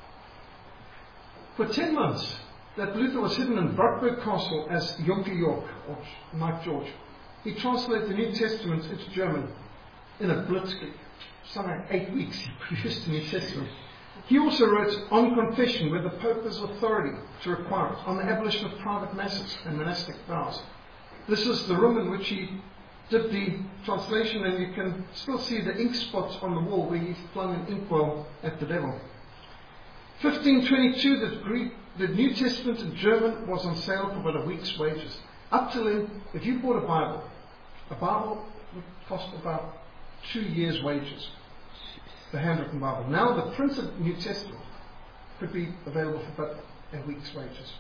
For ten months, that Luther was hidden in Wartburg Castle as Jonker York, or Knight George. He translated the New Testament into German in a blitzkrieg. Something like eight weeks he produced the New Testament. He also wrote on confession where the Pope has authority to require it, on the abolition of private masses and monastic vows. This is the room in which he did the translation, and you can still see the ink spots on the wall where he flung an inkwell at the devil. fifteen twenty-two, the, Greek, the New Testament in German was on sale for about a week's wages. Up till then, if you bought a Bible, a Bible would cost about two years' wages, the handwritten Bible. Now the printed New Testament could be available for about a week's wages.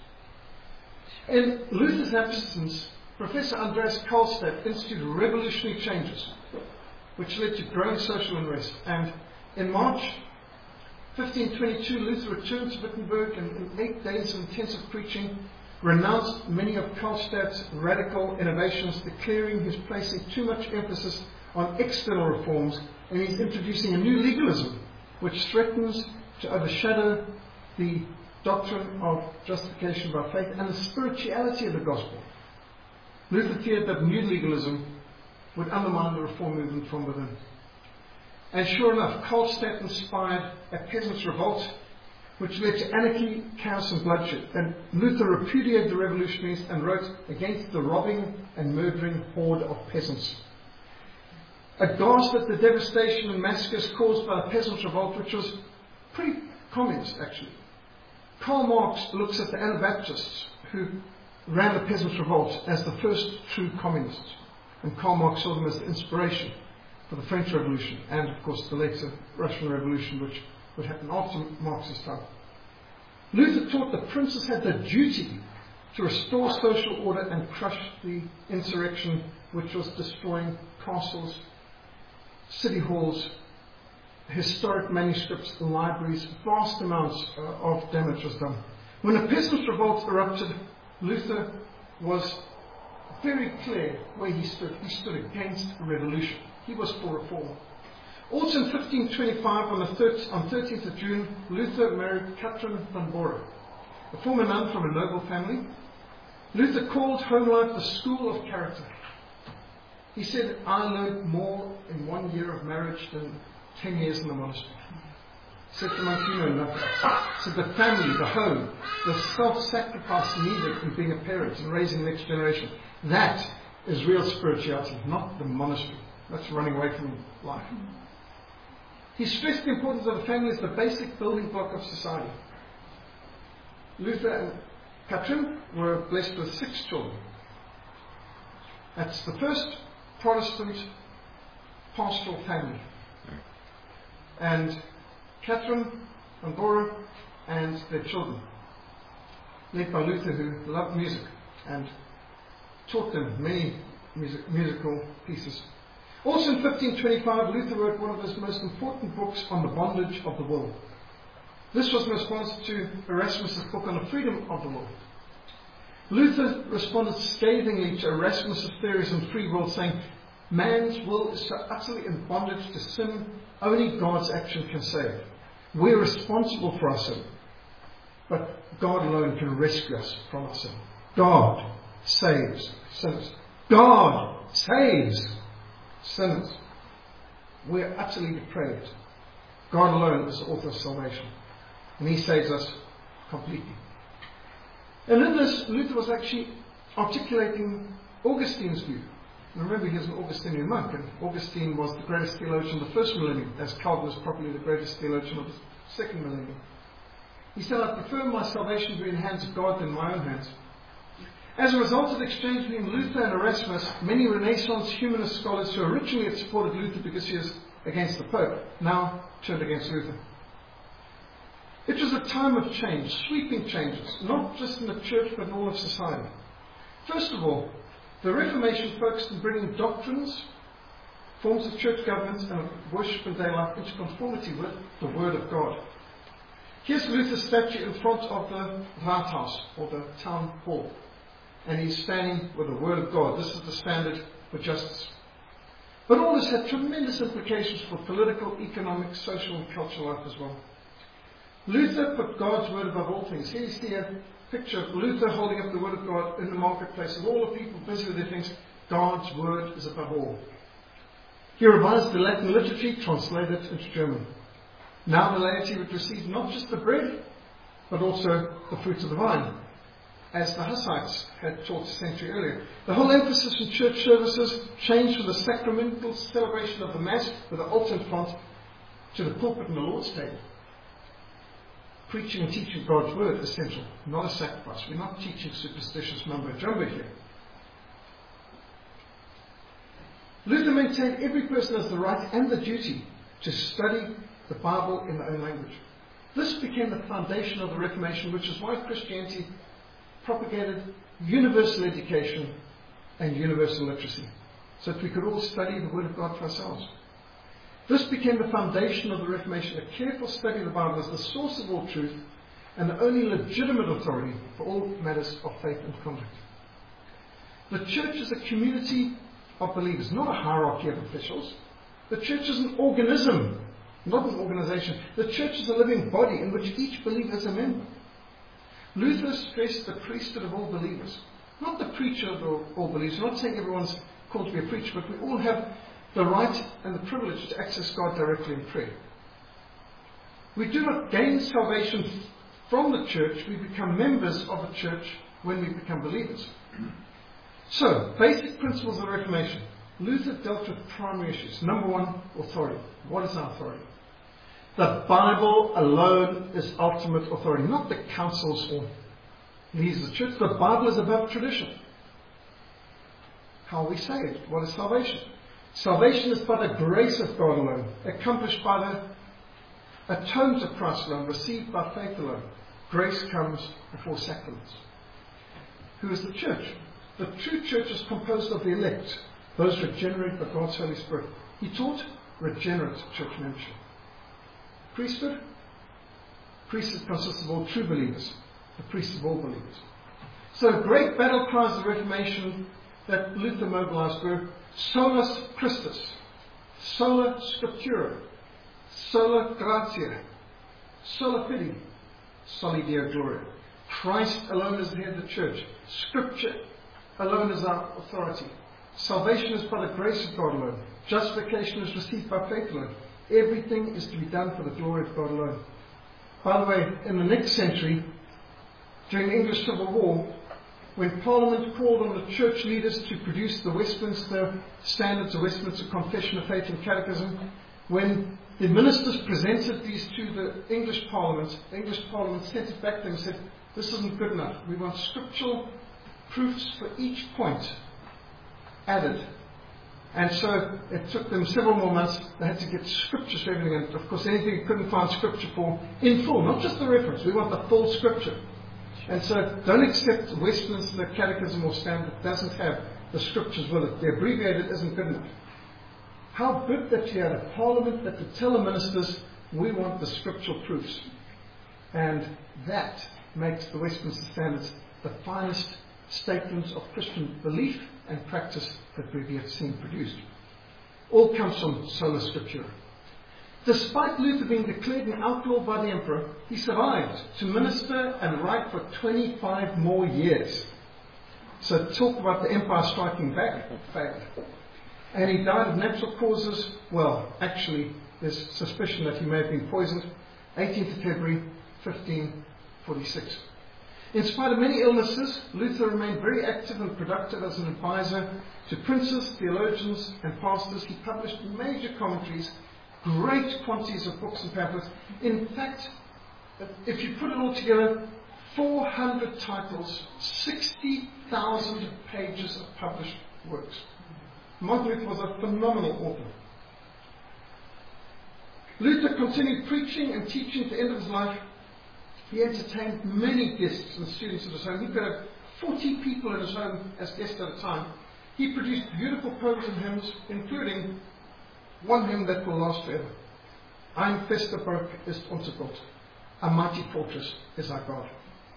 In Luther's absence, Professor Andreas Karlstadt instituted revolutionary changes, which led to growing social unrest. And in March fifteen twenty-two, Luther returned to Wittenberg and in eight days of intensive preaching renounced many of Karlstadt's radical innovations, declaring he's placing too much emphasis on external reforms, and he's introducing a new legalism which threatens to overshadow the doctrine of justification by faith and the spirituality of the gospel. Luther feared that new legalism would undermine the reform movement from within. And sure enough, Karlstadt inspired a peasants' revolt which led to anarchy, chaos and bloodshed. And Luther repudiated the revolutionaries and wrote against the robbing and murdering horde of peasants. Aghast at the devastation and massacres caused by the peasants' revolt, which was pretty communist actually, Karl Marx looks at the Anabaptists who ran the peasants' revolt as the first true communists. And Karl Marx saw them as the inspiration for the French Revolution and, of course, the later Russian Revolution, which would happen after Marx's time. Luther taught that princes had the duty to restore social order and crush the insurrection which was destroying castles, city halls, historic manuscripts, libraries. Vast amounts uh, of damage was done. When the peasants' revolt erupted, Luther was very clear where he stood. He stood against revolution. He was for reform. Also in fifteen twenty-five, on the on thirteenth of June, Luther married Catherine van Bora, a former nun from a noble family. Luther called home life the school of character. He said, I learned more in one year of marriage than ten years in the monastery. Said to monk, you know nothing. Said the family, the home, the self-sacrifice needed in being a parent and raising the next generation. That is real spirituality, not the monastery. That's running away from life. He stressed the importance of the family as the basic building block of society. Luther and Catherine were blessed with six children. That's the first Protestant pastoral family. And Catherine and Bora and their children, led by Luther, who loved music and taught them many music, musical pieces. Also in fifteen twenty-five, Luther wrote one of his most important books on the bondage of the will. This was in response to Erasmus' book on the freedom of the will. Luther responded scathingly to Erasmus' theories on free will, saying, man's will is so utterly in bondage to sin, only God's action can save. We're responsible for our sin, but God alone can rescue us from our sin. God saves sinners. God saves sinners. We're utterly depraved. God alone is the author of salvation, and He saves us completely. And in this, Luther was actually articulating Augustine's view. And remember, he was an Augustinian monk, and Augustine was the greatest theologian of the first millennium, as Calvin was probably the greatest theologian of the second millennium. He said, I prefer my salvation to be in the hands of God than my own hands. As a result of the exchange between Luther and Erasmus, many Renaissance humanist scholars who originally had supported Luther because he was against the Pope, now turned against Luther. It was a time of change, sweeping changes, not just in the church but in all of society. First of all, the Reformation focused on bringing doctrines, forms of church government and worship and day life into conformity with the Word of God. Here's Luther's statue in front of the Rathaus, or the town hall, and he's standing with the Word of God. This is the standard for justice. But all this had tremendous implications for political, economic, social and cultural life as well. Luther put God's Word above all things. Here you see a picture of Luther holding up the Word of God in the marketplace, and all the people busy with their things. God's Word is above all. He revised the Latin liturgy, translated it into German. Now the laity would receive not just the bread, but also the fruit of the vine, as the Hussites had taught a century earlier. The whole emphasis in church services changed from the sacramental celebration of the Mass with the altar in front to the pulpit and the Lord's table. Preaching and teaching God's Word is essential, not a sacrifice. We're not teaching superstitious mumbo-jumbo here. Luther maintained every person has the right and the duty to study the Bible in their own language. This became the foundation of the Reformation, which is why Christianity propagated universal education and universal literacy, so that we could all study the Word of God for ourselves. This became the foundation of the Reformation. A careful study of the Bible as the source of all truth and the only legitimate authority for all matters of faith and conduct. The church is a community of believers, not a hierarchy of officials. The church is an organism, not an organization. The church is a living body in which each believer is a member. Luther stressed the priesthood of all believers, not the preacher of all believers. I'm not saying everyone's called to be a preacher, but we all have the right and the privilege to access God directly in prayer. We do not gain salvation from the church. We become members of the church when we become believers. So, basic principles of the Reformation. Luther dealt with primary issues. Number one, authority. What is our authority? The Bible alone is ultimate authority, not the councils or leaders of the church. The Bible is above tradition. How are we saved? What is salvation? Salvation is by the grace of God alone, accomplished by the atonement of Christ alone, received by faith alone. Grace comes before sacraments. Who is the church? The true church is composed of the elect, those regenerated by God's Holy Spirit. He taught regenerate church membership. Priesthood? Priesthood consists of all true believers, the priests of all believers. So great battle cries of the Reformation that Luther mobilized were solus Christus, sola scriptura, sola gratia, sola fide, soli Deo gloria. Christ alone is the head of the church. Scripture alone is our authority. Salvation is by the grace of God alone. Justification is received by faith alone. Everything is to be done for the glory of God alone. By the way, in the next century, during the English Civil War, when Parliament called on the church leaders to produce the Westminster Standards, the Westminster Confession of Faith and Catechism, when the ministers presented these to the English Parliament, the English Parliament sent it back to them and said, this isn't good enough. We want scriptural proofs for each point. added. And so it took them several more months. They had to get scriptures for everything. And of course, anything you couldn't find scripture for in full, not just the reference. We want the full scripture. And so don't accept Westminster Catechism or Standard that doesn't have the scriptures with it. The abbreviated isn't good enough. How good that you had a parliament that could tell the ministers, we want the scriptural proofs. And that makes the Westminster Standards the finest statements of Christian belief and practice that we've yet seen produced. All comes from sola scriptura. Despite Luther being declared an outlaw by the emperor, he survived to minister and write for twenty-five more years. So talk about the empire striking back, failed. And he died of natural causes. Well, actually, there's suspicion that he may have been poisoned. eighteenth of February, fifteen forty-six. In spite of many illnesses, Luther remained very active and productive as an advisor to princes, theologians, and pastors. He published major commentaries, great quantities of books and pamphlets. In fact, if you put it all together, four hundred titles, sixty thousand pages of published works. Martin Luther was a phenomenal author. Luther continued preaching and teaching to the end of his life. He entertained many guests and students at his home. He could have forty people in his home as guests at a time. He produced beautiful poems and hymns, including one hymn that will last forever. Ein fester Burg ist unser Gott. A mighty fortress is our God.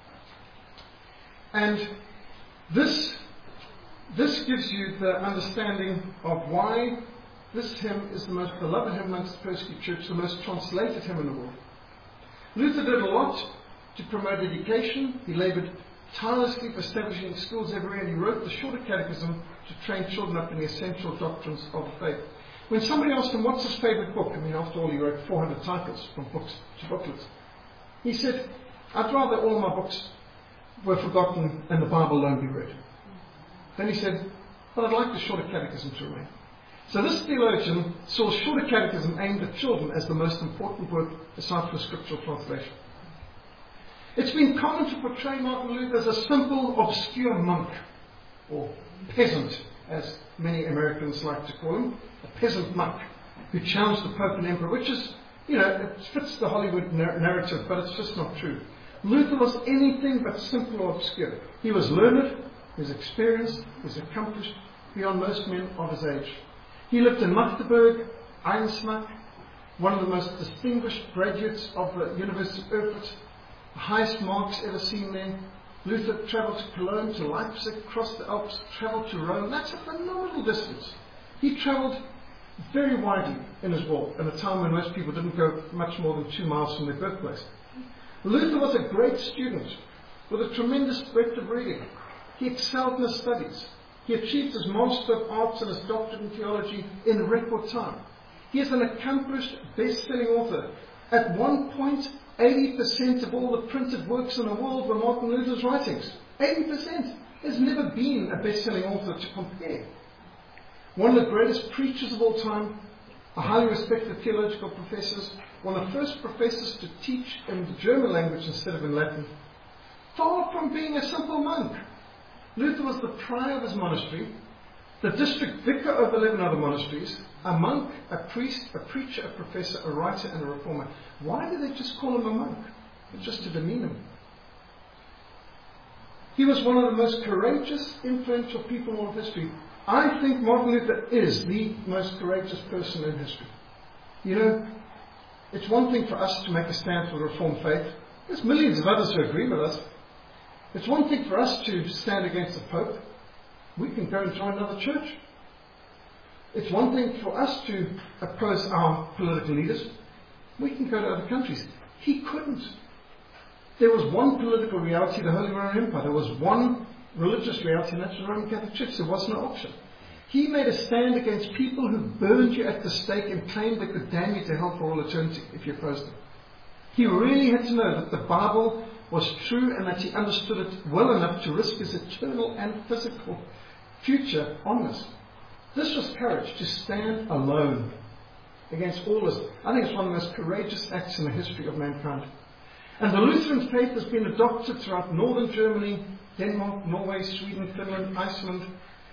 And this, this gives you the understanding of why this hymn is the most beloved hymn amongst the persecuted church, the most translated hymn in the world. Luther did a lot to promote education. He labored tirelessly for establishing schools everywhere, and he wrote the Shorter Catechism to train children up in the essential doctrines of the faith. When somebody asked him, what's his favorite book? I mean, after all, he wrote four hundred titles from books to booklets. He said, I'd rather all my books were forgotten and the Bible alone be read. Then he said, but I'd like the Shorter Catechism to remain. So this theologian saw Shorter Catechism aimed at children as the most important work aside from scriptural translation. It's been common to portray Martin Luther as a simple, obscure monk, or peasant, as many Americans like to call him, a peasant monk, who challenged the Pope and Emperor, which is, you know, it fits the Hollywood nar- narrative, but it's just not true. Luther was anything but simple or obscure. He was learned, he was experienced, he was accomplished beyond most men of his age. He lived in Magdeburg, Einsmack, one of the most distinguished graduates of the University of Erfurt, the highest marks ever seen there. Luther travelled to Cologne, to Leipzig, crossed the Alps, travelled to Rome. That's a phenomenal distance. He travelled very widely in his world, at a time when most people didn't go much more than two miles from their birthplace. Luther was a great student with a tremendous breadth of reading. He excelled in his studies. He achieved his Master of Arts and his Doctorate in Theology in record time. He is an accomplished, best-selling author. At one point, eighty percent of all the printed works in the world were Martin Luther's writings. eighty percent. There's never been a best-selling author to compare. One of the greatest preachers of all time, a highly respected theological professor, one of the first professors to teach in the German language instead of in Latin. Far from being a simple monk, Luther was the prior of his monastery, the district vicar of eleven other monasteries, a monk, a priest, a preacher, a professor, a writer, and a reformer. Why did they just call him a monk? Just to demean him. He was one of the most courageous, influential people in all of history. I think Martin Luther is the most courageous person in history. You know, it's one thing for us to make a stand for the Reformed faith. There's millions of others who agree with us. It's one thing for us to stand against the Pope. We can go and join another church. It's one thing for us to oppose our political leaders. We can go to other countries. He couldn't. There was one political reality, the Holy Roman Empire. There was one religious reality, and that's the Roman Catholic Church. There was no option. He made a stand against people who burned you at the stake and claimed they could damn you to hell for all eternity if you opposed them. He really had to know that the Bible was true and that he understood it well enough to risk his eternal and physical future on this. This was courage, to stand alone against all this. I think it's one of the most courageous acts in the history of mankind. And the Lutheran faith has been adopted throughout northern Germany, Denmark, Norway, Sweden, Finland, Iceland,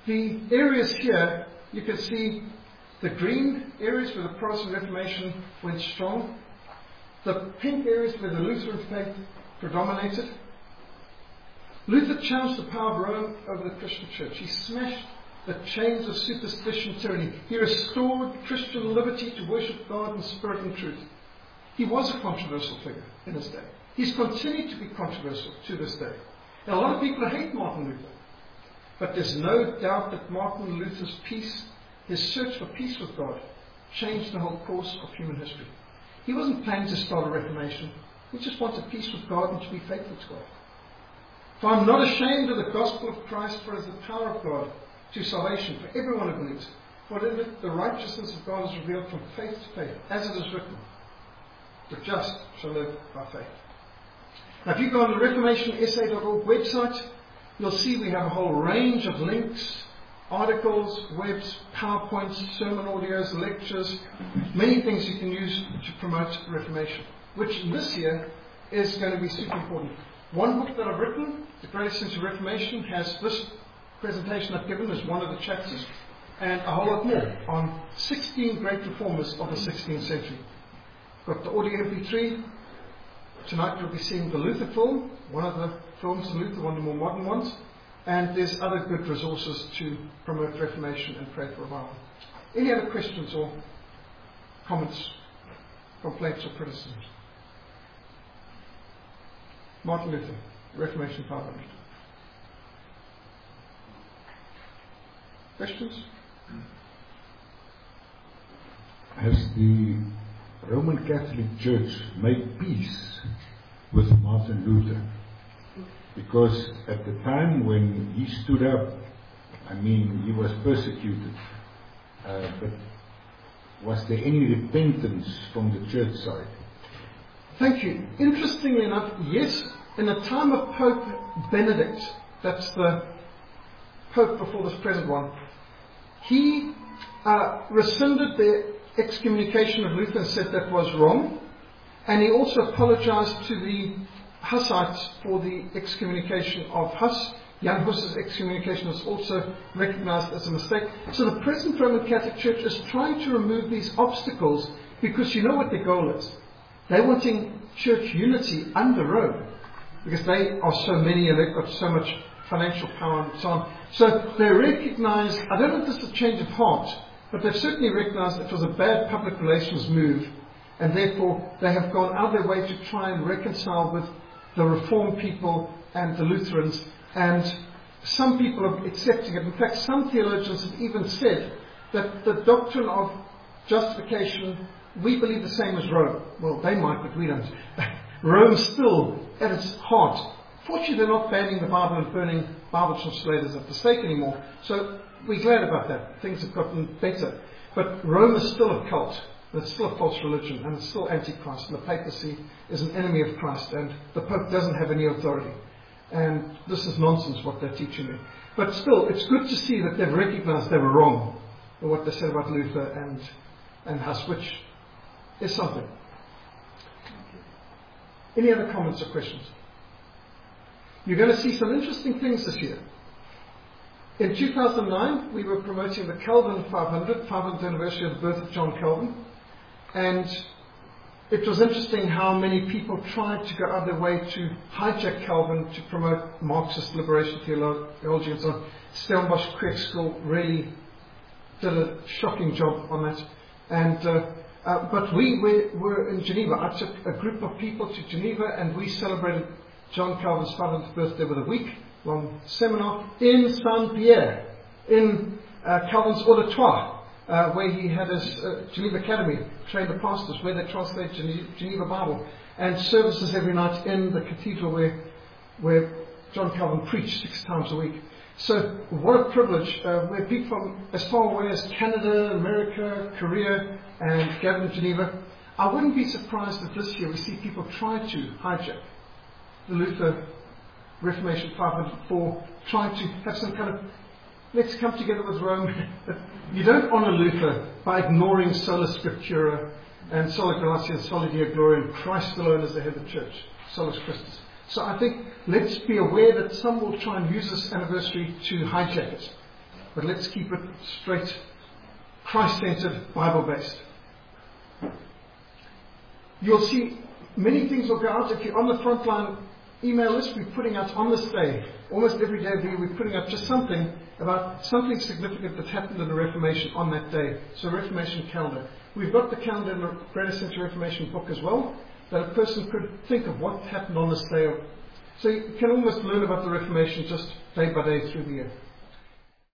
the areas here, you can see the green areas where the Protestant Reformation went strong, the pink areas where the Lutheran faith predominated. Luther challenged the power of Rome over the Christian church. He smashed the chains of superstition, tyranny. He restored Christian liberty to worship God in spirit and truth. He was a controversial figure in his day. He's continued to be controversial to this day. And a lot of people hate Martin Luther. But there's no doubt that Martin Luther's peace, his search for peace with God, changed the whole course of human history. He wasn't planning to start a reformation. He just wanted peace with God and to be faithful to God. For I'm not ashamed of the gospel of Christ, for it is the power of God to salvation for everyone who believes. For in it the righteousness of God is revealed from faith to faith, as it is written, the just shall live by faith. Now if you go on the reformation s a dot org website, you'll see we have a whole range of links, articles, webs, PowerPoints, sermon audios, lectures, many things you can use to promote Reformation, which this year is going to be super important. One book that I've written, The Greatest Sense of Reformation, has this presentation I've given as one of the chapters, and a whole lot more on sixteen great reformers of the sixteenth century. Got the audio M P three. Tonight you'll be seeing the Luther film, one of the films of Luther, one of the more modern ones. And there's other good resources to promote Reformation and pray for revival. Any other questions or comments, complaints or criticisms? Martin Luther, Reformation five hundred. Questions? Has the Roman Catholic Church made peace with Martin Luther? Because at the time when he stood up, I mean, he was persecuted. Uh, but was there any repentance from the church side? Thank you. Interestingly enough, yes, in the time of Pope Benedict, that's the Pope before this present one, he uh, rescinded the excommunication of Luther and said that was wrong. And he also apologized to the Hussites for the excommunication of Huss. Jan Hus's excommunication was also recognized as a mistake. So the present Roman Catholic Church is trying to remove these obstacles because you know what their goal is. They're wanting church unity under Rome because they are so many and they've got so much financial power and so on. So they recognize, I don't know if this is a change of heart, but they've certainly recognized it was a bad public relations move, and therefore they have gone out of their way to try and reconcile with the Reformed people and the Lutherans, and some people are accepting it. In fact, some theologians have even said that the doctrine of justification, we believe the same as Rome. Well, they might, but we don't. Rome still, at its heart, fortunately they're not banning the Bible and burning Bible translators at the stake anymore, so we're glad about that. Things have gotten better. But Rome is still a cult. It's still a false religion, and it's still antichrist, and the papacy is an enemy of Christ, and the Pope doesn't have any authority. And this is nonsense what they're teaching me. But still, it's good to see that they've recognized they were wrong in what they said about Luther and, and Huss, which is something. Any other comments or questions? You're going to see some interesting things this year. In two thousand nine, we were promoting the Calvin five hundred, five hundredth anniversary of the birth of John Calvin. And it was interesting how many people tried to go out of their way to hijack Calvin to promote Marxist liberation theology and so on. Stellenbosch Creek School really did a shocking job on that. And uh, uh, but we were, were in Geneva. I took a group of people to Geneva, and we celebrated John Calvin's five hundredth birthday with a week-long seminar in Saint-Pierre, in uh, Calvin's Auditoire. Uh, where he had his uh, Geneva Academy, trained the pastors, where they translate Geneva, Geneva Bible, and services every night in the cathedral where where John Calvin preached six times a week. So what a privilege, uh, where people from as far away as Canada, America, Korea, and gathered in Geneva. I wouldn't be surprised if this year we see people try to hijack the Luther Reformation five hundred four, trying to have some kind of let's come together with Rome. You don't honor Luther by ignoring sola scriptura and sola gratia and sola deo gloria and Christ alone as the head of the church, solus Christus. So I think let's be aware that some will try and use this anniversary to hijack it. but let's keep it straight, Christ-centered, Bible-based. You'll see many things will go out. If you're on the frontline email list, we're putting out on this day, almost every day of the year, we're putting out just something about something significant that happened in the Reformation on that day. So Reformation calendar. We've got the calendar in the Greater Century Reformation book as well, that a person could think of what happened on this day. So you can almost learn about the Reformation just day by day through the year.